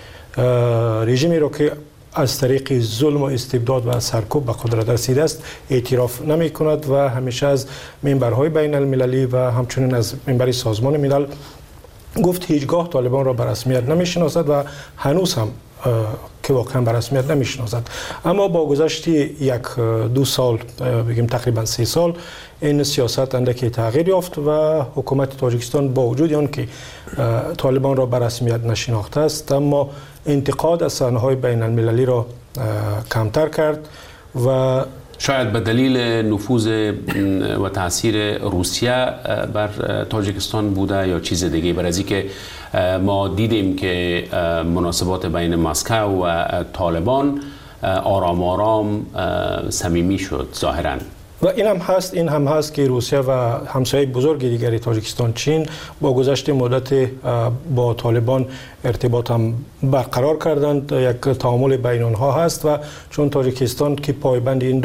رژیمی رو که از طریق ظلم و استبداد و سرکوب به قدرت رسیده است اعتراف نمی کند و همیشه از منبرهای بین المللی و همچنین از منبر سازمان ملل گفت هیچگاه طالبان را به رسمیت نمی شناسد و هنوز هم که واقعا به رسمیت نمی شناسد. اما با گذشت یک دو سال بگیم تقریبا سه سال این سیاست اندکی تغییر یافت و حکومت تاجیکستان با وجود آن که طالبان را به رسمیت نشناخته است اما انتقاد از صحنه‌های بین المللی را کمتر کرد و شاید به دلیل نفوذ و تاثیر روسیه بر تاجیکستان بوده یا چیز دیگه. برای از اینکه ما دیدیم که مناسبات بین مسکو و طالبان آرام آرام صمیمی شد ظاهراً. و این هم هست این هم هست که روسیه و همسایه بزرگ دیگری تاجیکستان چین با گذشت مدت با طالبان ارتباط هم برقرار کردند. یک تعامل بین آنها هست و چون تاجیکستان که پایبند این دو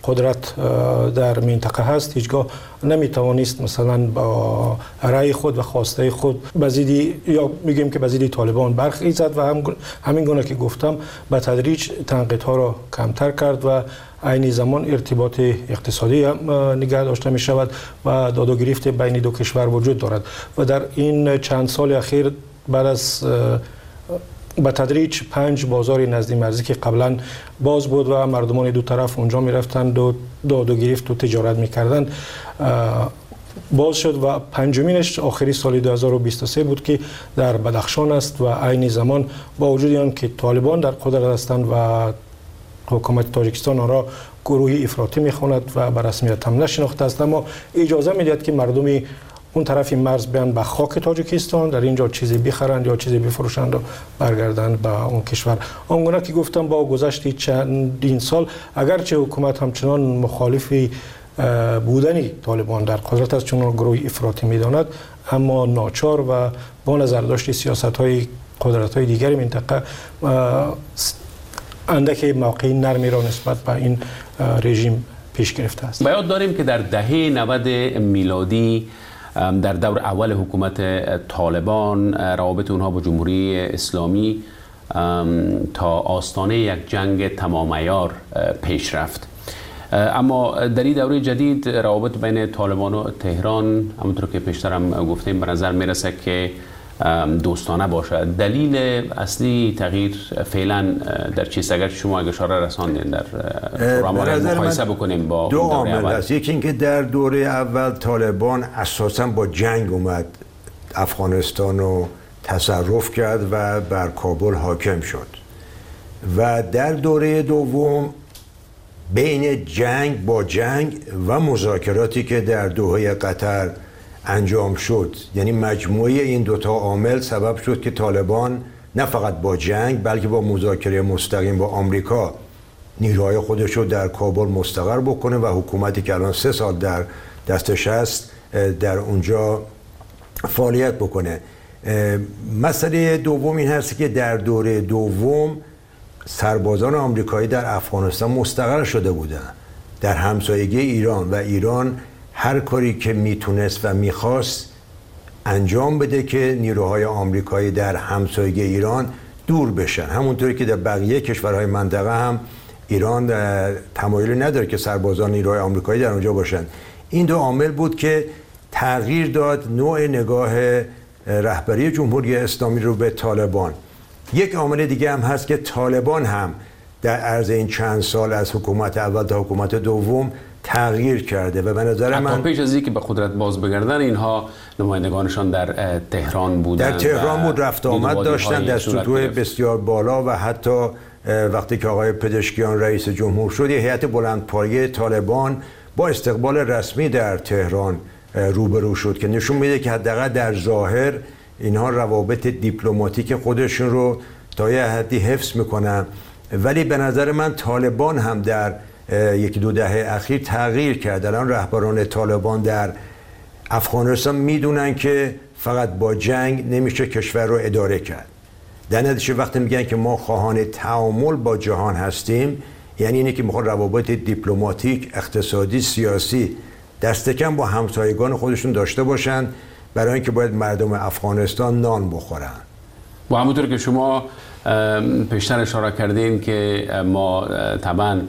قدرت در منطقه هست هیچگاه نمیتوانست مثلا با رأی خود و خواسته خود بزیدی یا میگیم که بزیدی طالبان برخیزد و هم همین گونه که گفتم به تدریج تنقیدها را کمتر کرد و عین زمان ارتباط اقتصادی هم نگه داشته می شود و داد و گریخت بین دو کشور وجود دارد و در این چند سال اخیر بعد از به تدریج پنج بازار نزدی مرزی که قبلا باز بود و مردمان دو طرف اونجا می رفتند و داد و گریخت و تجارت می کردند باز شد و پنجمینش آخری سال دو هزار و بیست و سه بود که در بدخشان است و عین زمان با وجود آن که طالبان در قدرت هستند و حکومت تاجیکستان آن را گروهی افراطی میخواند و به رسمیت هم نشناخته است، اما اجازه میدهد که مردمی اون طرف مرز بیان به خاک تاجیکستان در اینجا چیزی بخرند یا چیزی بفروشند و برگردند به اون کشور. آنگونه که گفتم با گذشت چندین سال اگرچه حکومت همچنان مخالفی بودن طالبان در قدرت است چون گروهی افراطی میداند، اما ناچار و با نظر داشت سیاست های قدرت های دیگر منطقه اندک موقعی نرمی را نسبت به این رژیم پیش گرفته است. باید داریم که در دهه نود میلادی در دور اول حکومت طالبان روابط اونها با جمهوری اسلامی تا آستانه یک جنگ تمام عیار پیش رفت، اما در این دوره جدید روابط بین طالبان و تهران همونطور که پیشترم گفتیم به نظر میرسه که دوستانه باشه. دلیل اصلی تغییر فعلا در چیست؟ اگر شما اگه اشاره رساندین در فرامار مقایسه بکنیم با دو عامل است. یکی اینکه در دوره اول طالبان اساسا با جنگ اومد افغانستان رو تصرف کرد و بر کابل حاکم شد و در دوره دوم بین جنگ با جنگ و مذاکراتی که در دوحه قطر انجام شد، یعنی مجموعه این دوتا عامل سبب شد که طالبان نه فقط با جنگ بلکه با مذاکره مستقیم با آمریکا نیروهای خودش رو در کابل مستقر بکنه و حکومتی که الان سه سال در دستش هست در اونجا فعالیت بکنه. مسئله دوم این هست که در دوره دوم سربازان آمریکایی در افغانستان مستقر شده بودن در همسایگی ایران و ایران هر کاری که میتونست و میخواست انجام بده که نیروهای آمریکایی در همسایگی ایران دور بشن، همونطوری که در بقیه کشورهای منطقه هم ایران تمایلی نداره که سربازان نیروهای آمریکایی در اونجا باشن. این دو عامل بود که تغییر داد نوع نگاه رهبری جمهوری اسلامی رو به طالبان. یک عامل دیگه هم هست که طالبان هم در عرض این چند سال از حکومت اول تا حکومت دوم تغییر کرده و به نظر من پیش از اینکه به قدرت باز بگردن اینها نمایندگانشان در تهران بودن، در تهران بود، رفت آمد داشتن در سطوح بسیار بالا و حتی وقتی که آقای پزشکیان رئیس جمهور شد یه هیئت بلندپایه طالبان با استقبال رسمی در تهران روبرو شد که نشون میده که حداقل در ظاهر اینها روابط دیپلماتیک خودشون رو تا یه حدی حفظ میکنن، ولی به نظر من طالبان هم در یکی دو دهه اخیر تغییر کرد. الان رهبران طالبان در افغانستان میدونن که فقط با جنگ نمیشه کشور رو اداره کرد. در نتیجه وقتی میگن که ما خواهان تعامل با جهان هستیم، یعنی اینه که میخوان روابط دیپلماتیک، اقتصادی، سیاسی دست کم با همسایگان خودشون داشته باشن برای اینکه باید مردم افغانستان نان بخورن. و همونطور که شما پیشتر اشاره کردین که ما طبعا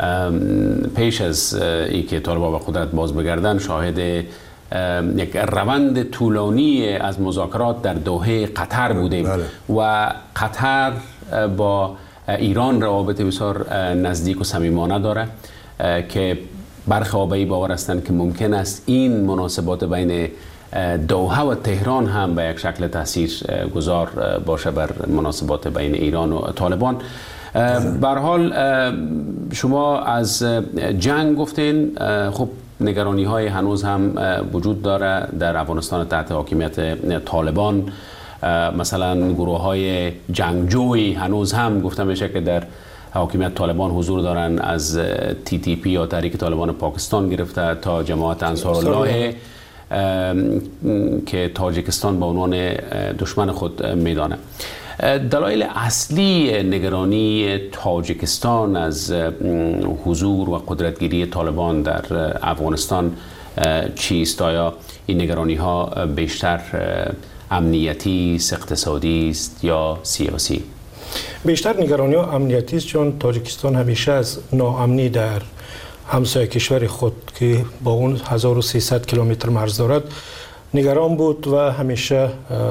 پیش از اینکه طالبان به قدرت باز بگردن شاهد یک روند طولانی از مذاکرات در دوحه قطر بودیم. بله. و قطر با ایران روابط بسیار نزدیک و صمیمانه داره که برخی آبایی باور هستند که ممکن است این مناسبات بین دوحه و تهران هم به یک شکل تاثیر گذار باشه بر مناسبات بین ایران و طالبان. به هر حال شما از جنگ گفتین، خب نگرانی های هنوز هم وجود داره در افغانستان تحت حاکمیت طالبان. مثلا گروه های جنگجوی هنوز هم گفته میشه که در حاکمیت طالبان حضور دارن، از تی تی پی یا تحریک طالبان پاکستان گرفته تا جماعت انصارالله که تاجیکستان به عنوان دشمن خود میدانه. دلایل اصلی نگرانی تاجیکستان از حضور و قدرتگیری طالبان در افغانستان چیست؟ آیا این نگرانی ها بیشتر امنیتی، اقتصادی است یا سیاسی؟ بیشتر نگرانی ها امنیتی است، چون تاجیکستان همیشه از ناامنی در همسایه کشور خود که با اون هزار و سیصد کیلومتر مرز دارد نگران بود و همیشه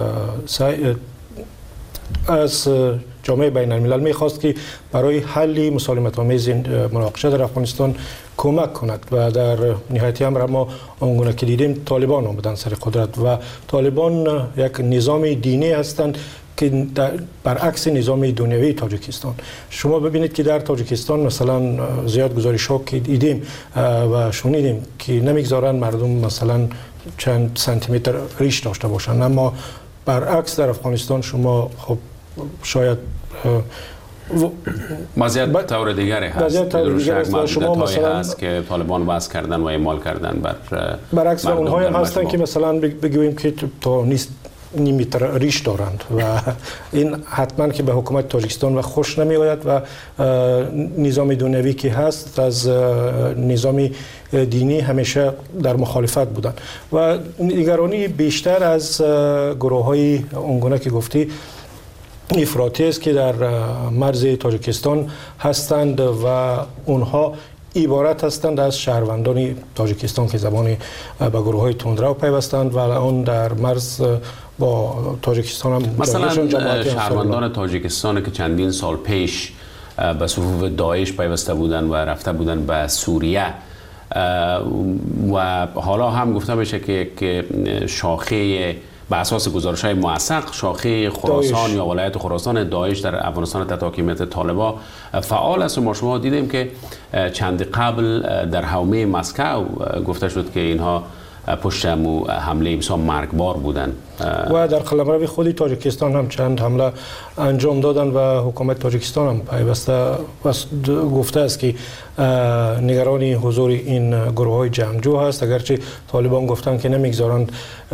از جامعه بین الملل میخواست که برای حل مسالمت آمیز مناقشه در افغانستان کمک کند و در نهایت امر ما آنگونه که دیدیم طالبان آمدن سر قدرت و طالبان یک نظام دینی هستند که برعکس نظام دنیوی تاجیکستان. شما ببینید که در تاجیکستان مثلا زیاد گزارش ها که دیدیم و شنیدیم که نمیگذارن مردم مثلا چند سانتی متر ریش داشته باشند، اما برعکس در افغانستان شما خب شاید وضعیت طور دیگری هست. طور دیگری هست و شما مثلا هست که طالبان وضع کردن و اعمال کردن بر برعکس و اونها هم هستن که مثلا بگوییم که تا نیست نیمتر ریش دارند و این حتما که به حکومت تاجیکستان و خوش نمی آید و نظام دنیوی که هست از نظام دینی همیشه در مخالفت بودن و نگرانی بیشتر از گروه های اونگونه که گفتی افراطی است که در مرز تاجیکستان هستند و اونها عبارت هستند از شهروندان تاجیکستان که زبان به گروه های تندرو پیوستند و اون در مرز با تاجیکستان هم مثلا شهروندان تاجیکستان که چندین سال پیش به صفوف داعش پیوسته بودن و رفته بودن به سوریه و حالا هم گفته میشه که شاخه به اساس گزارش‌های موثق شاخه خراسان یا ولایت خراسان داعش در افغانستان تحت حاکمیت طالبان فعال است و ما شما دیدیم که چند قبل در حومه مسکو گفته شد که اینها پشت حمله بسیار مرگبار بودند و در قلمرو خود تاجیکستان هم چند حمله انجام دادن و حکومت تاجیکستان هم پیوسته گفته است که نگرانی حضور این گروه های جنگجو هست، اگرچه طالبان گفتن که نمیگذارند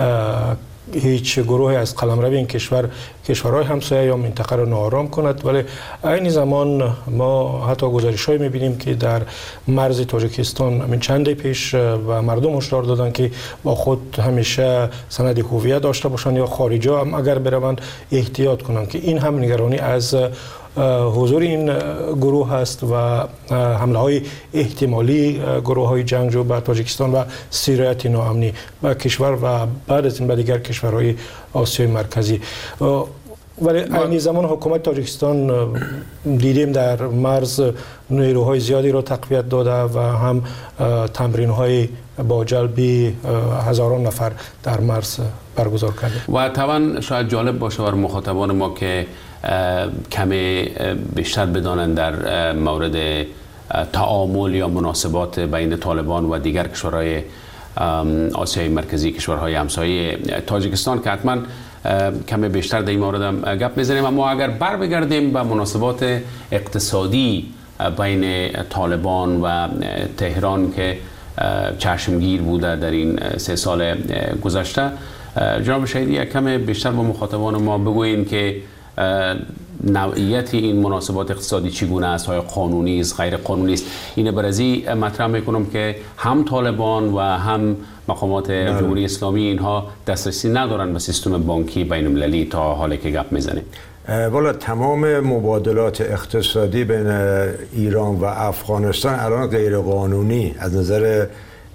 هیچ گروهی از قلمرو این کشور کشورهای همسایه یا منطقه را ناآرام کند، ولی این زمان ما حتی گزارش‌هایی می‌بینیم که در مرز تاجیکستان من چند پیش و مردم هشدار دادن که با خود همیشه سند هویت داشته باشند یا خارجی هم اگر بروند احتیاط کنند که این هم نگرانی از حضور این گروه هست و حمله های احتمالی گروه های جنگجو به تاجیکستان و سیرایت ناامنی و کشور و بعد از این به دیگر کشورهای آسیای مرکزی. ولی این زمان حکومت تاجیکستان دیدیم در مرز نیروهای زیادی را تقویت داده و هم تمرین های با جلب هزاران نفر در مرز برگزار کرده. و طبعا شاید جالب باشه بر مخاطبان ما که کمی بیشتر بدانند در مورد تعامل یا مناسبات بین طالبان و دیگر کشورهای آسیای مرکزی، کشورهای همسایه تاجیکستان که حتما کمی بیشتر در این مورد هم گپ میزنیم، اما اگر بر بگردیم به مناسبات اقتصادی بین طالبان و تهران که چشمگیر بوده در این سه سال گذشته، جناب شهیدی یک کمی بیشتر با مخاطبان ما بگوییم که نوعیت این مناسبات اقتصادی چگونه است؟ های قانونی است، غیر قانونی است؟ اینه برازی مطرح میکنم که هم طالبان و هم مقامات جمهوری اسلامی اینها دسترسی ندارن به سیستم بانکی بین المللی تا حالی که گپ میزنیم. والا تمام مبادلات اقتصادی بین ایران و افغانستان الان غیر قانونی از نظر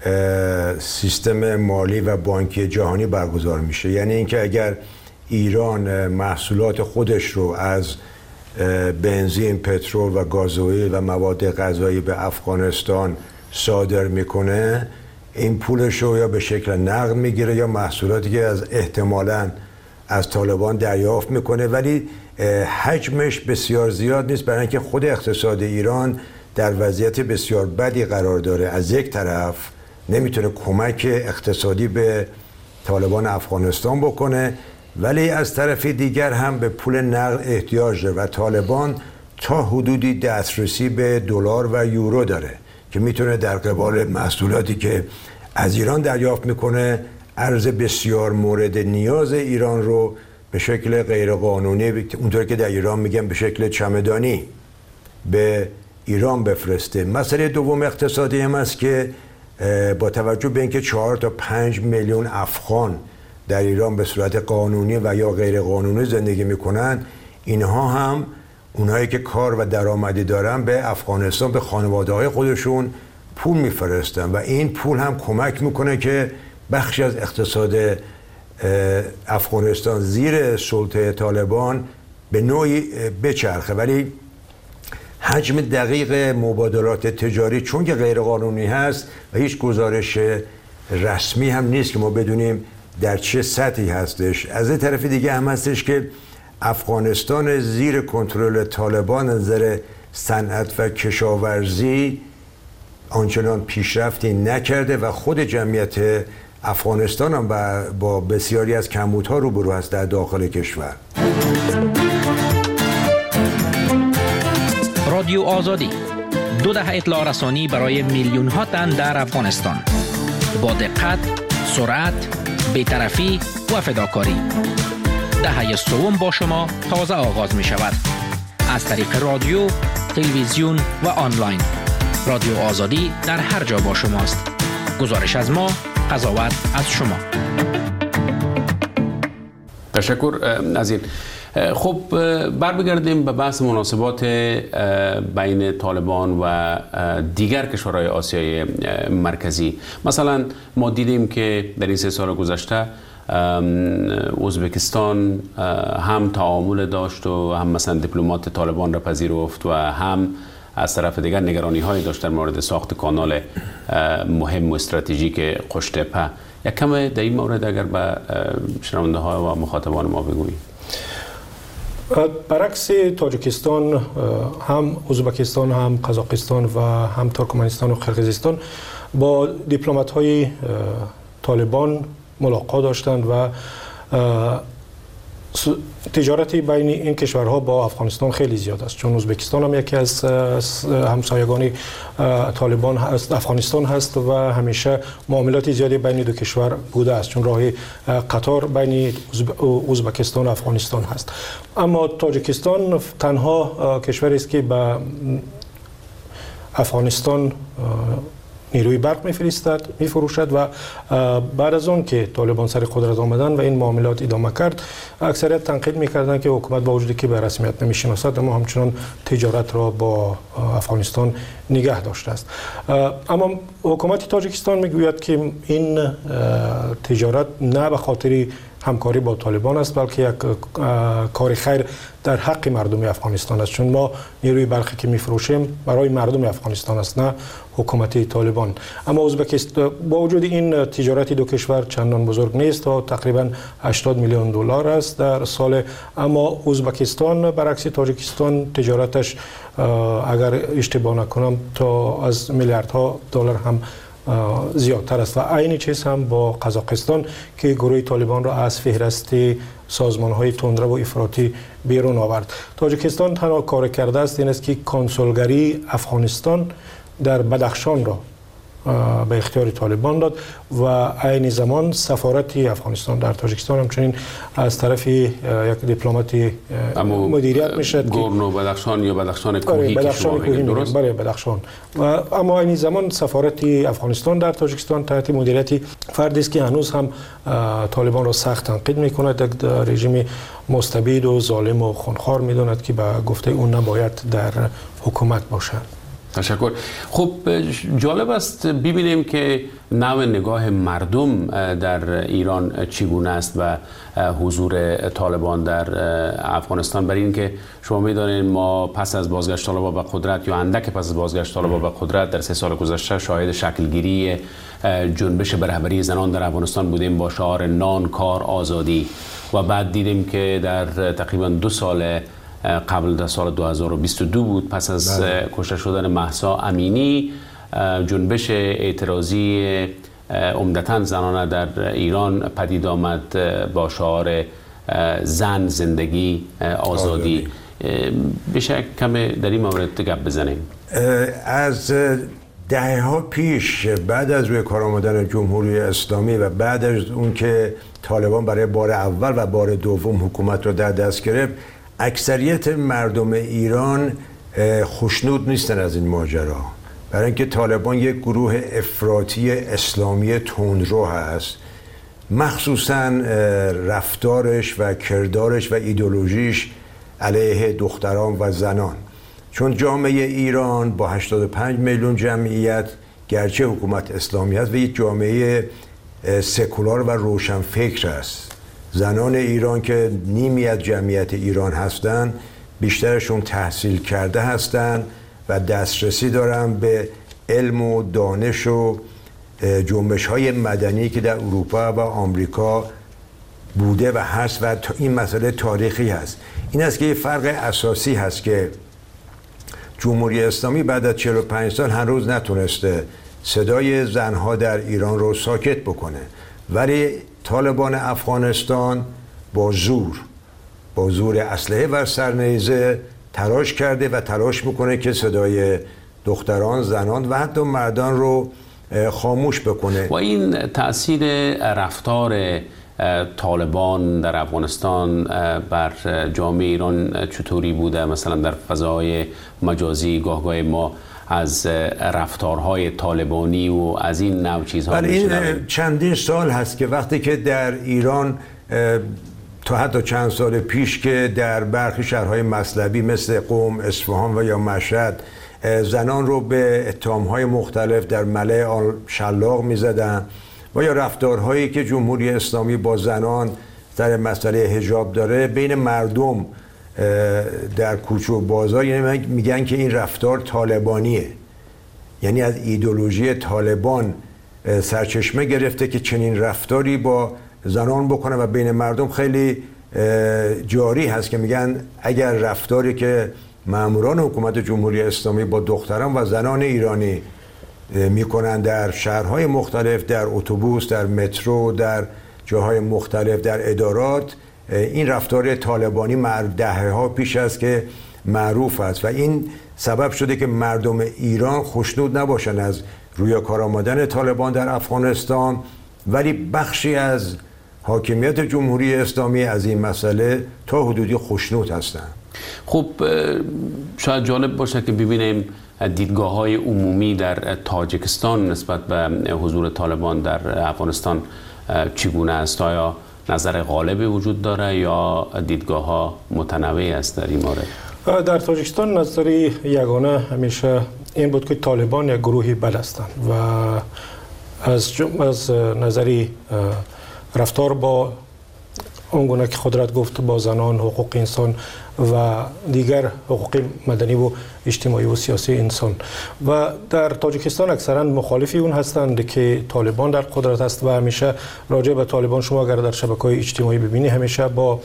سیستم مالی و بانکی جهانی برگزار میشه. یعنی اینکه اگر ایران محصولات خودش رو از بنزین، پترول و گازوئیل و مواد غذایی به افغانستان صادر میکنه، این پولش رو یا به شکل نقد میگیره یا محصولاتی که از احتمالاً از طالبان دریافت میکنه، ولی حجمش بسیار زیاد نیست، برای اینکه خود اقتصاد ایران در وضعیت بسیار بدی قرار داره. از یک طرف نمیتونه کمک اقتصادی به طالبان افغانستان بکنه، ولی از طرف دیگر هم به پول نقد احتیاج داره و طالبان تا حدودی دسترسی به دلار و یورو داره که میتونه در قبال محصولاتی که از ایران دریافت میکنه ارز بسیار مورد نیاز ایران رو به شکل غیرقانونی، اونطور که در ایران میگن به شکل چمدانی، به ایران بفرسته. مسئله دوم اقتصادی هم است که با توجه به اینکه چهار تا پنج میلیون افغان در ایران به صورت قانونی و یا غیر قانونی زندگی میکنن، اینها هم اونهایی که کار و درآمدی دارن به افغانستان، به خانواده‌های خودشون پول میفرستن و این پول هم کمک میکنه که بخشی از اقتصاد افغانستان زیر سلطه طالبان به نوعی بچرخه. ولی حجم دقیق مبادلات تجاری چون که غیر قانونی هست و هیچ گزارش رسمی هم نیست که ما بدونیم در چه سطحی هستش. از این طرف دیگه هم هستش که افغانستان زیر کنترل طالبان از نظر صنعت و کشاورزی آنچنان پیشرفتی نکرده و خود جمعیت افغانستان هم با بسیاری از کمبودها روبرو هست در داخل کشور. رادیو آزادی، دو دهه اطلاع رسانی برای میلیون ها تن در افغانستان، با دقت، سرعت، بی‌طرفی و فداکاری. دهه سوم با شما تازه آغاز می شود. از طریق رادیو، تلویزیون و آنلاین. رادیو آزادی در هر جا با شماست. گزارش از ما، قضاوت از شما. تشکر از این. خب برمیگردیم به بحث مناسبات بین طالبان و دیگر کشورهای آسیای مرکزی. مثلا ما دیدیم که در این سه سال گذشته ازبکستان هم تعامل داشت و هم مثلا دیپلمات طالبان را پذیرفت و هم از طرف دیگر نگرانی های داشت در مورد ساخت کانال مهم و استراتژیک قشتپه. یک کم در این مورد اگر به شنونده ها و مخاطبان ما بگویید. برعکس تاجیکستان، هم ازبکستان، هم قزاقستان و هم ترکمنستان و قرقیزستان با دیپلمات های طالبان ملاقات داشتند و تجارتی بین این کشورها با افغانستان خیلی زیاد است، چون ازبکستان هم یکی از همسایگان طالبان هست، افغانستان هست و همیشه معاملات زیادی بین دو کشور بوده است، چون راه قطار بین ازبکستان و افغانستان هست. اما تاجیکستان تنها کشوری است که به افغانستان نیروی برق میفرستد، میفروشد و بعد از اون که طالبان سر قدرت آمدن و این معاملات ادامه کرد، اکثریت تنقید میکردن که حکومت با وجودی که به رسمیت نمیشناسد اما همچنان تجارت را با افغانستان نگه داشته است. اما حکومت تاجیکستان میگوید که این تجارت نه به خاطر همکاری با طالبان است، بلکه یک کار خیر در حق مردم افغانستان است، چون ما نیروی برقی که میفروشیم برای مردم افغانستان است، نه حکومت طالبان. اما ازبکستان با وجود این تجارت دو کشور چندان بزرگ نیست و تقریبا هشتاد میلیون دلار است در سال، اما ازبکستان برعکس تاجیکستان تجارتش اگر اشتباه نکنم تا از میلیاردها دلار هم زیادتر است و عین چیز هم با قزاقستان که گروه طالبان را از فهرست سازمان‌های تندرو و افراطی بیرون آورد. تاجیکستان تنها کار کرده است این است که کنسولگری افغانستان در بدخشان را به اختیار طالبان داد و عین زمان سفارت افغانستان در تاجیکستان همچنین از طرف یک دیپلمات مدیریت میشد که گورنو بدخشان یا بدخشان کوهی که شما میگید، درست؟ بله بدخشان. و اما عین زمان سفارت افغانستان در تاجیکستان تحت مدیریت فردی است که هنوز هم طالبان را سخت تنقید میکند، یک رژیم مستبد و ظالم و خونخوار میداند که به گفته اون نباید در حکومت باشد. تشکر. خب جالب است ببینیم که نوع نگاه مردم در ایران چگونه است و حضور طالبان در افغانستان. برای اینکه شما می‌دانید ما پس از بازگشت طالبان به قدرت یا اندک پس از بازگشت طالبان به قدرت در سه سال گذشته شاهد شکلگیری جنبش به رهبری زنان در افغانستان بودیم با شعار نان، کار، آزادی و بعد دیدیم که در تقریبا دو سال قبل در سال دو هزار و بیست و دو بود پس از کشته شدن مهسا امینی جنبش اعتراضی عمدتاً زنانه در ایران پدید آمد با شعار زن، زندگی، آزادی. بشه کم در این مورد گپ بزنیم؟ از دهه ها پیش بعد از روی کار آمدن جمهوری اسلامی و بعد از اون که طالبان برای بار اول و بار دوم حکومت رو در دست گرفت، اکثریت مردم ایران خوشنود نیستن از این ماجرا، برای اینکه طالبان یک گروه افراطی اسلامی تندرو هست، مخصوصا رفتارش و کردارش و ایدئولوژیش علیه دختران و زنان. چون جامعه ایران با هشتاد و پنج میلیون جمعیت گرچه حکومت اسلامی هست و یک جامعه سکولار و روشنفکر است. زنان ایران که نیمی از جمعیت ایران هستند، بیشترشون تحصیل کرده هستند و دسترسی دارن به علم و دانش و جنبش های مدنی که در اروپا و آمریکا بوده و هست و این مسئله تاریخی هست. این است که یه فرق اساسی هست که جمهوری اسلامی بعد از چهل و پنج سال هنوز نتونسته صدای زنها در ایران رو ساکت بکنه، ولی طالبان افغانستان با زور با زور اسلحه و سرنیزه تلاش کرده و تلاش میکنه که صدای دختران، زنان و حتی مردان رو خاموش بکنه. و این تأثیر رفتار طالبان در افغانستان بر جامعه ایران چطوری بوده؟ مثلا در فضای مجازی گاهگاه ما از رفتارهای طالبانی و از این نوع چیزها میشنویم. این چندین سال هست که وقتی که در ایران تا حتی چند سال پیش که در برخی شهرهای مطلبی مثل قم، اصفهان و یا مشهد زنان رو به اتهامهای مختلف در ملأ آن شلاق می‌زدن و یا رفتارهایی که جمهوری اسلامی با زنان در مسئله حجاب داره بین مردم در کوچه و بازار، یعنی میگن که این رفتار طالبانیه، یعنی از ایدئولوژی طالبان سرچشمه گرفته که چنین رفتاری با زنان بکنه و بین مردم خیلی جاری هست که میگن اگر رفتاری که ماموران حکومت جمهوری اسلامی با دختران و زنان ایرانی میکنن در شهرهای مختلف، در اتوبوس، در مترو، در جاهای مختلف، در ادارات، این رفتار طالبانی دهه ها پیش است که معروف است و این سبب شده که مردم ایران خوشنود نباشن از روی کار آمدن طالبان در افغانستان، ولی بخشی از حاکمیت جمهوری اسلامی از این مسئله تا حدودی خوشنود هستند. خب شاید جالب باشه که ببینیم دیدگاه های عمومی در تاجیکستان نسبت به حضور طالبان در افغانستان چگونه است؟ آیا نظر غالبی وجود داره یا دیدگاه ها متنوع است در این مورد؟ در تاجیکستان نظری یگانه همیشه این بود که طالبان یک گروهی بد هستند و از از نظری رفتار با اونگونه که خودت گفت با زنان، حقوق انسان و دیگر حقوق مدنی و اجتماعی و سیاسی انسان و در تاجیکستان اکثرا مخالفی اون هستند که طالبان در قدرت است و همیشه راجع به طالبان شما اگر در شبکه‌های اجتماعی ببینی همیشه با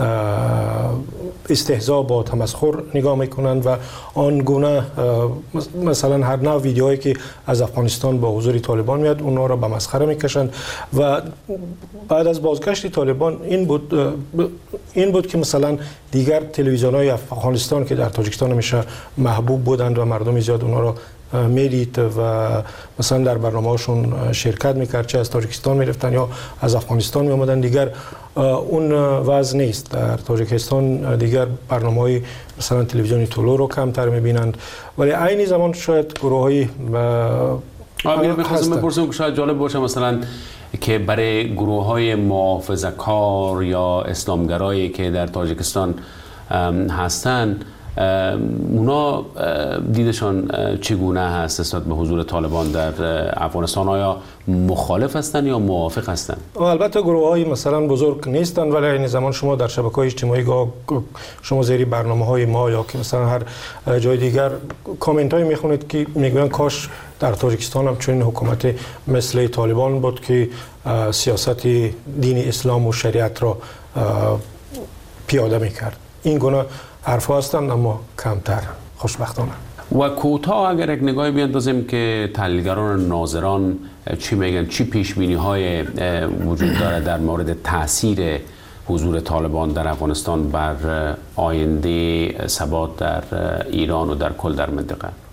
استهزا با تمسخر نگاه میکنند و آنگونه مثلا هر نوع ویدیوهایی که از افغانستان با حضور طالبان میاد اونها را به مسخره میکشند و بعد از بازگشت طالبان این بود این بود که مثلا دیگر تلویزیون‌های افغانستان که در تاجیکستان همیشه محبوب بودند و مردم زیاد اونها را میدید و مثلا در برنامه‌هاشون شرکت میکرد، چه از تاجیکستان میرفتن یا از افغانستان میآمدن، دیگر اون وضع نیست. در تاجیکستان دیگر برنامه‌های مثلا تلویزیونی طلوع رو کمتر میبینند، ولی عین زمان شاید گروه‌های آمیر می‌خواستم بپرسم که شاید جالب باشه مثلا که برای گروه‌های محافظه‌کار یا اسلامگرایی که در تاجیکستان هستند اونا دیدشان چگونه هست نسبت به حضور طالبان در افغانستان؟ آیا مخالف هستند یا موافق هستند؟ البته گروه های مثلا بزرگ نیستند، ولی این زمان شما در شبکه‌های اجتماعی شما زیر برنامه‌های ما یا که مثلا هر جای دیگر کامنت های میخونید که میگن کاش در تاجیکستان هم چنین حکومت مثل طالبان بود که سیاست دین اسلام و شریعت را پیاده میکرد. این گونه حرف هستند اما کمتر خوشبختانه. و کوتاه اگر یک نگاهی بیاندازیم که تحلیلگران ناظران چی میگن، چی پیش بینی های وجود داره در مورد تاثیر حضور طالبان در افغانستان بر آینده ثبات در ایران و در کل در منطقه؟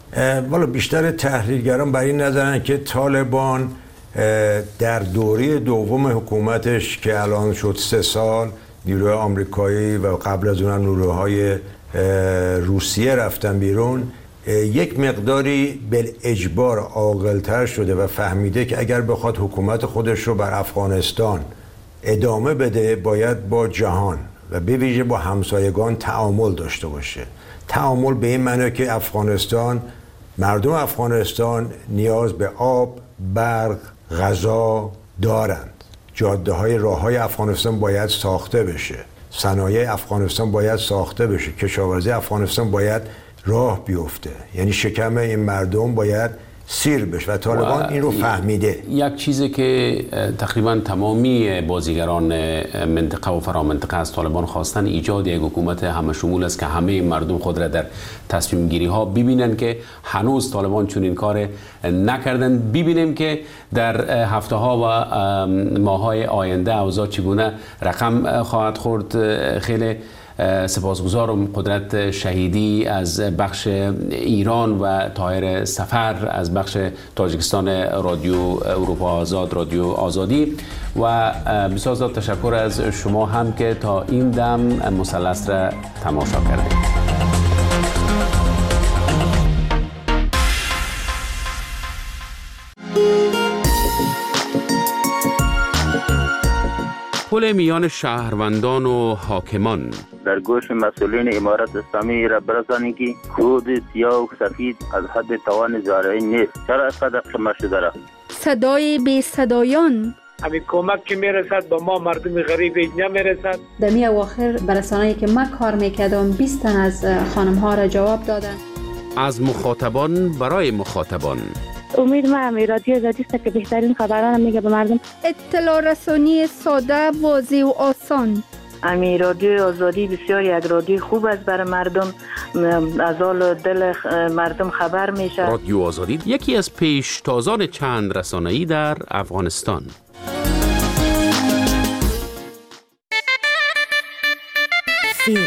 والا بیشتر تحلیلگران بر این نظرن که طالبان در دوره دوم حکومتش که الان شد سه سال، نیروهای آمریکایی و قبل از اونم نیروهای روسیه رفتن بیرون، یک مقداری بالاجبار عاقل‌تر شده و فهمیده که اگر بخواد حکومت خودش رو بر افغانستان ادامه بده باید با جهان و به ویژه با همسایگان تعامل داشته باشه. تعامل به این معنی که افغانستان، مردم افغانستان نیاز به آب، برق، غذا دارند. جاده های راه های افغانستان باید ساخته بشه، صنایع افغانستان باید ساخته بشه، کشاورزی افغانستان باید راه بیفته، یعنی شکم این مردم باید سیر بشه و طالبان این رو فهمیده. یک چیزی که تقریبا تمامی بازیگران منطقه و فرامنطقه از طالبان خواستن ایجاد یک حکومت همه شمول است که همه مردم خود را در تصمیم گیری ها ببینن که هنوز طالبان چون این کار نکردن. ببینیم که در هفته ها و ماه های آینده اوضاع چگونه رقم خواهد خورد. خیلی سپاسگزارم قدرت شهیدی از بخش ایران و طاهر سفر از بخش تاجیکستان رادیو اروپا آزاد، رادیو آزادی، و بسیار زیاد تشکر از شما هم که تا این دم مثلث را تماشا کردید. پل میان شهروندان و حاکمان در گوش مسئولین امارت اسلامی را برسانی که خود سیاه و سفید از حد توان زارعی نیست. چرا اینقدر قمه شده را؟ صدای بی صدایان، همین کمک که میرسد با ما مردم غریب نمیرسد. در می اواخر برسانه‌ای که من کار میکردم بیست تن از خانم ها را جواب دادن. از مخاطبان برای مخاطبان. امید من رادیو آزادی است که بهترین خبران میگه به مردم. اطلاع رسانی ساده، واضح و آسان. امی رادیو آزادی بسیار یک رادیو خوب است برای مردم، از حال دل مردم خبر میشه. رادیو آزادی یکی از پیشتازان چند رسانه‌ای در افغانستان. فیلم.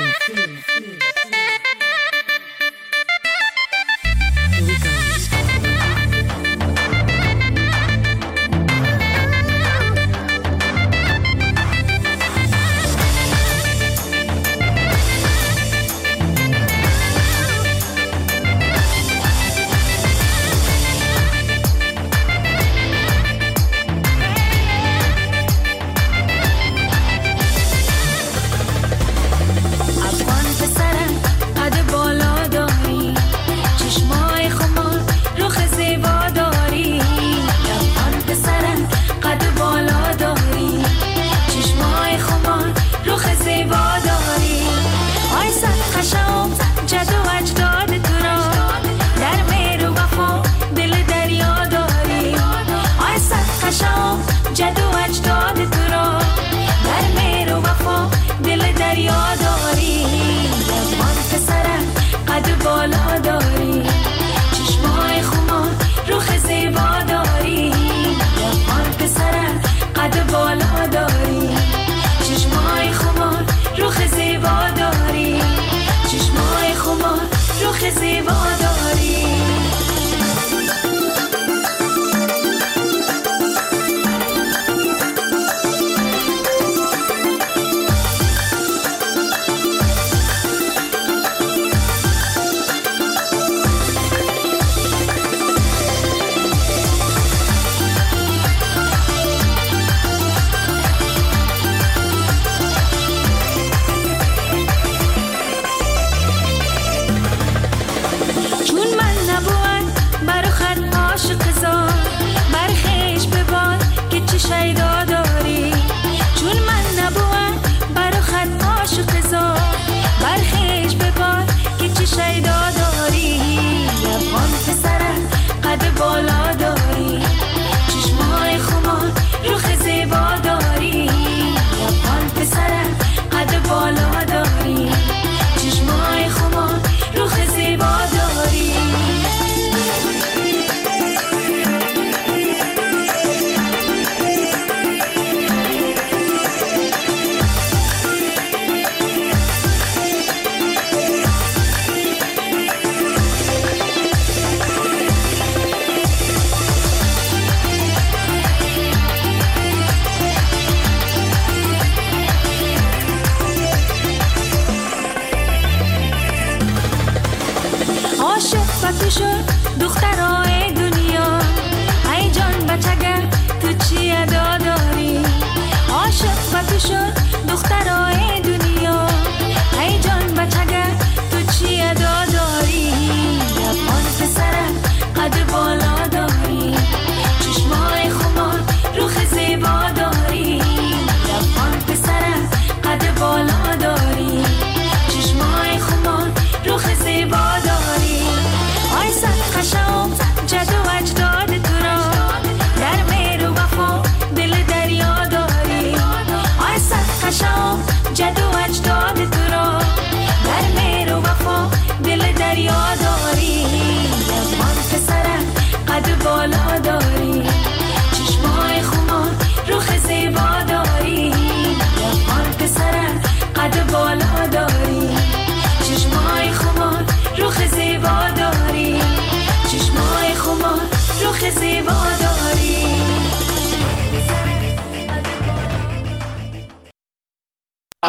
و تو شد دخترای دنیا. ای جان بچگه تو چی ادا داری؟ عاشق و تو شد دخترای دنیا. ای جان بچگه تو چی ادا داری؟ افغان پسره قد بالا داری، چشمای خمار روخ زیبا داری. افغان پسره قد بالا داری، چشمای خمار روخ زیبا داری. آی صد قشم جد و اجداد تو را، در مهر و وفا دل دریا داری. آی صد قشم جد و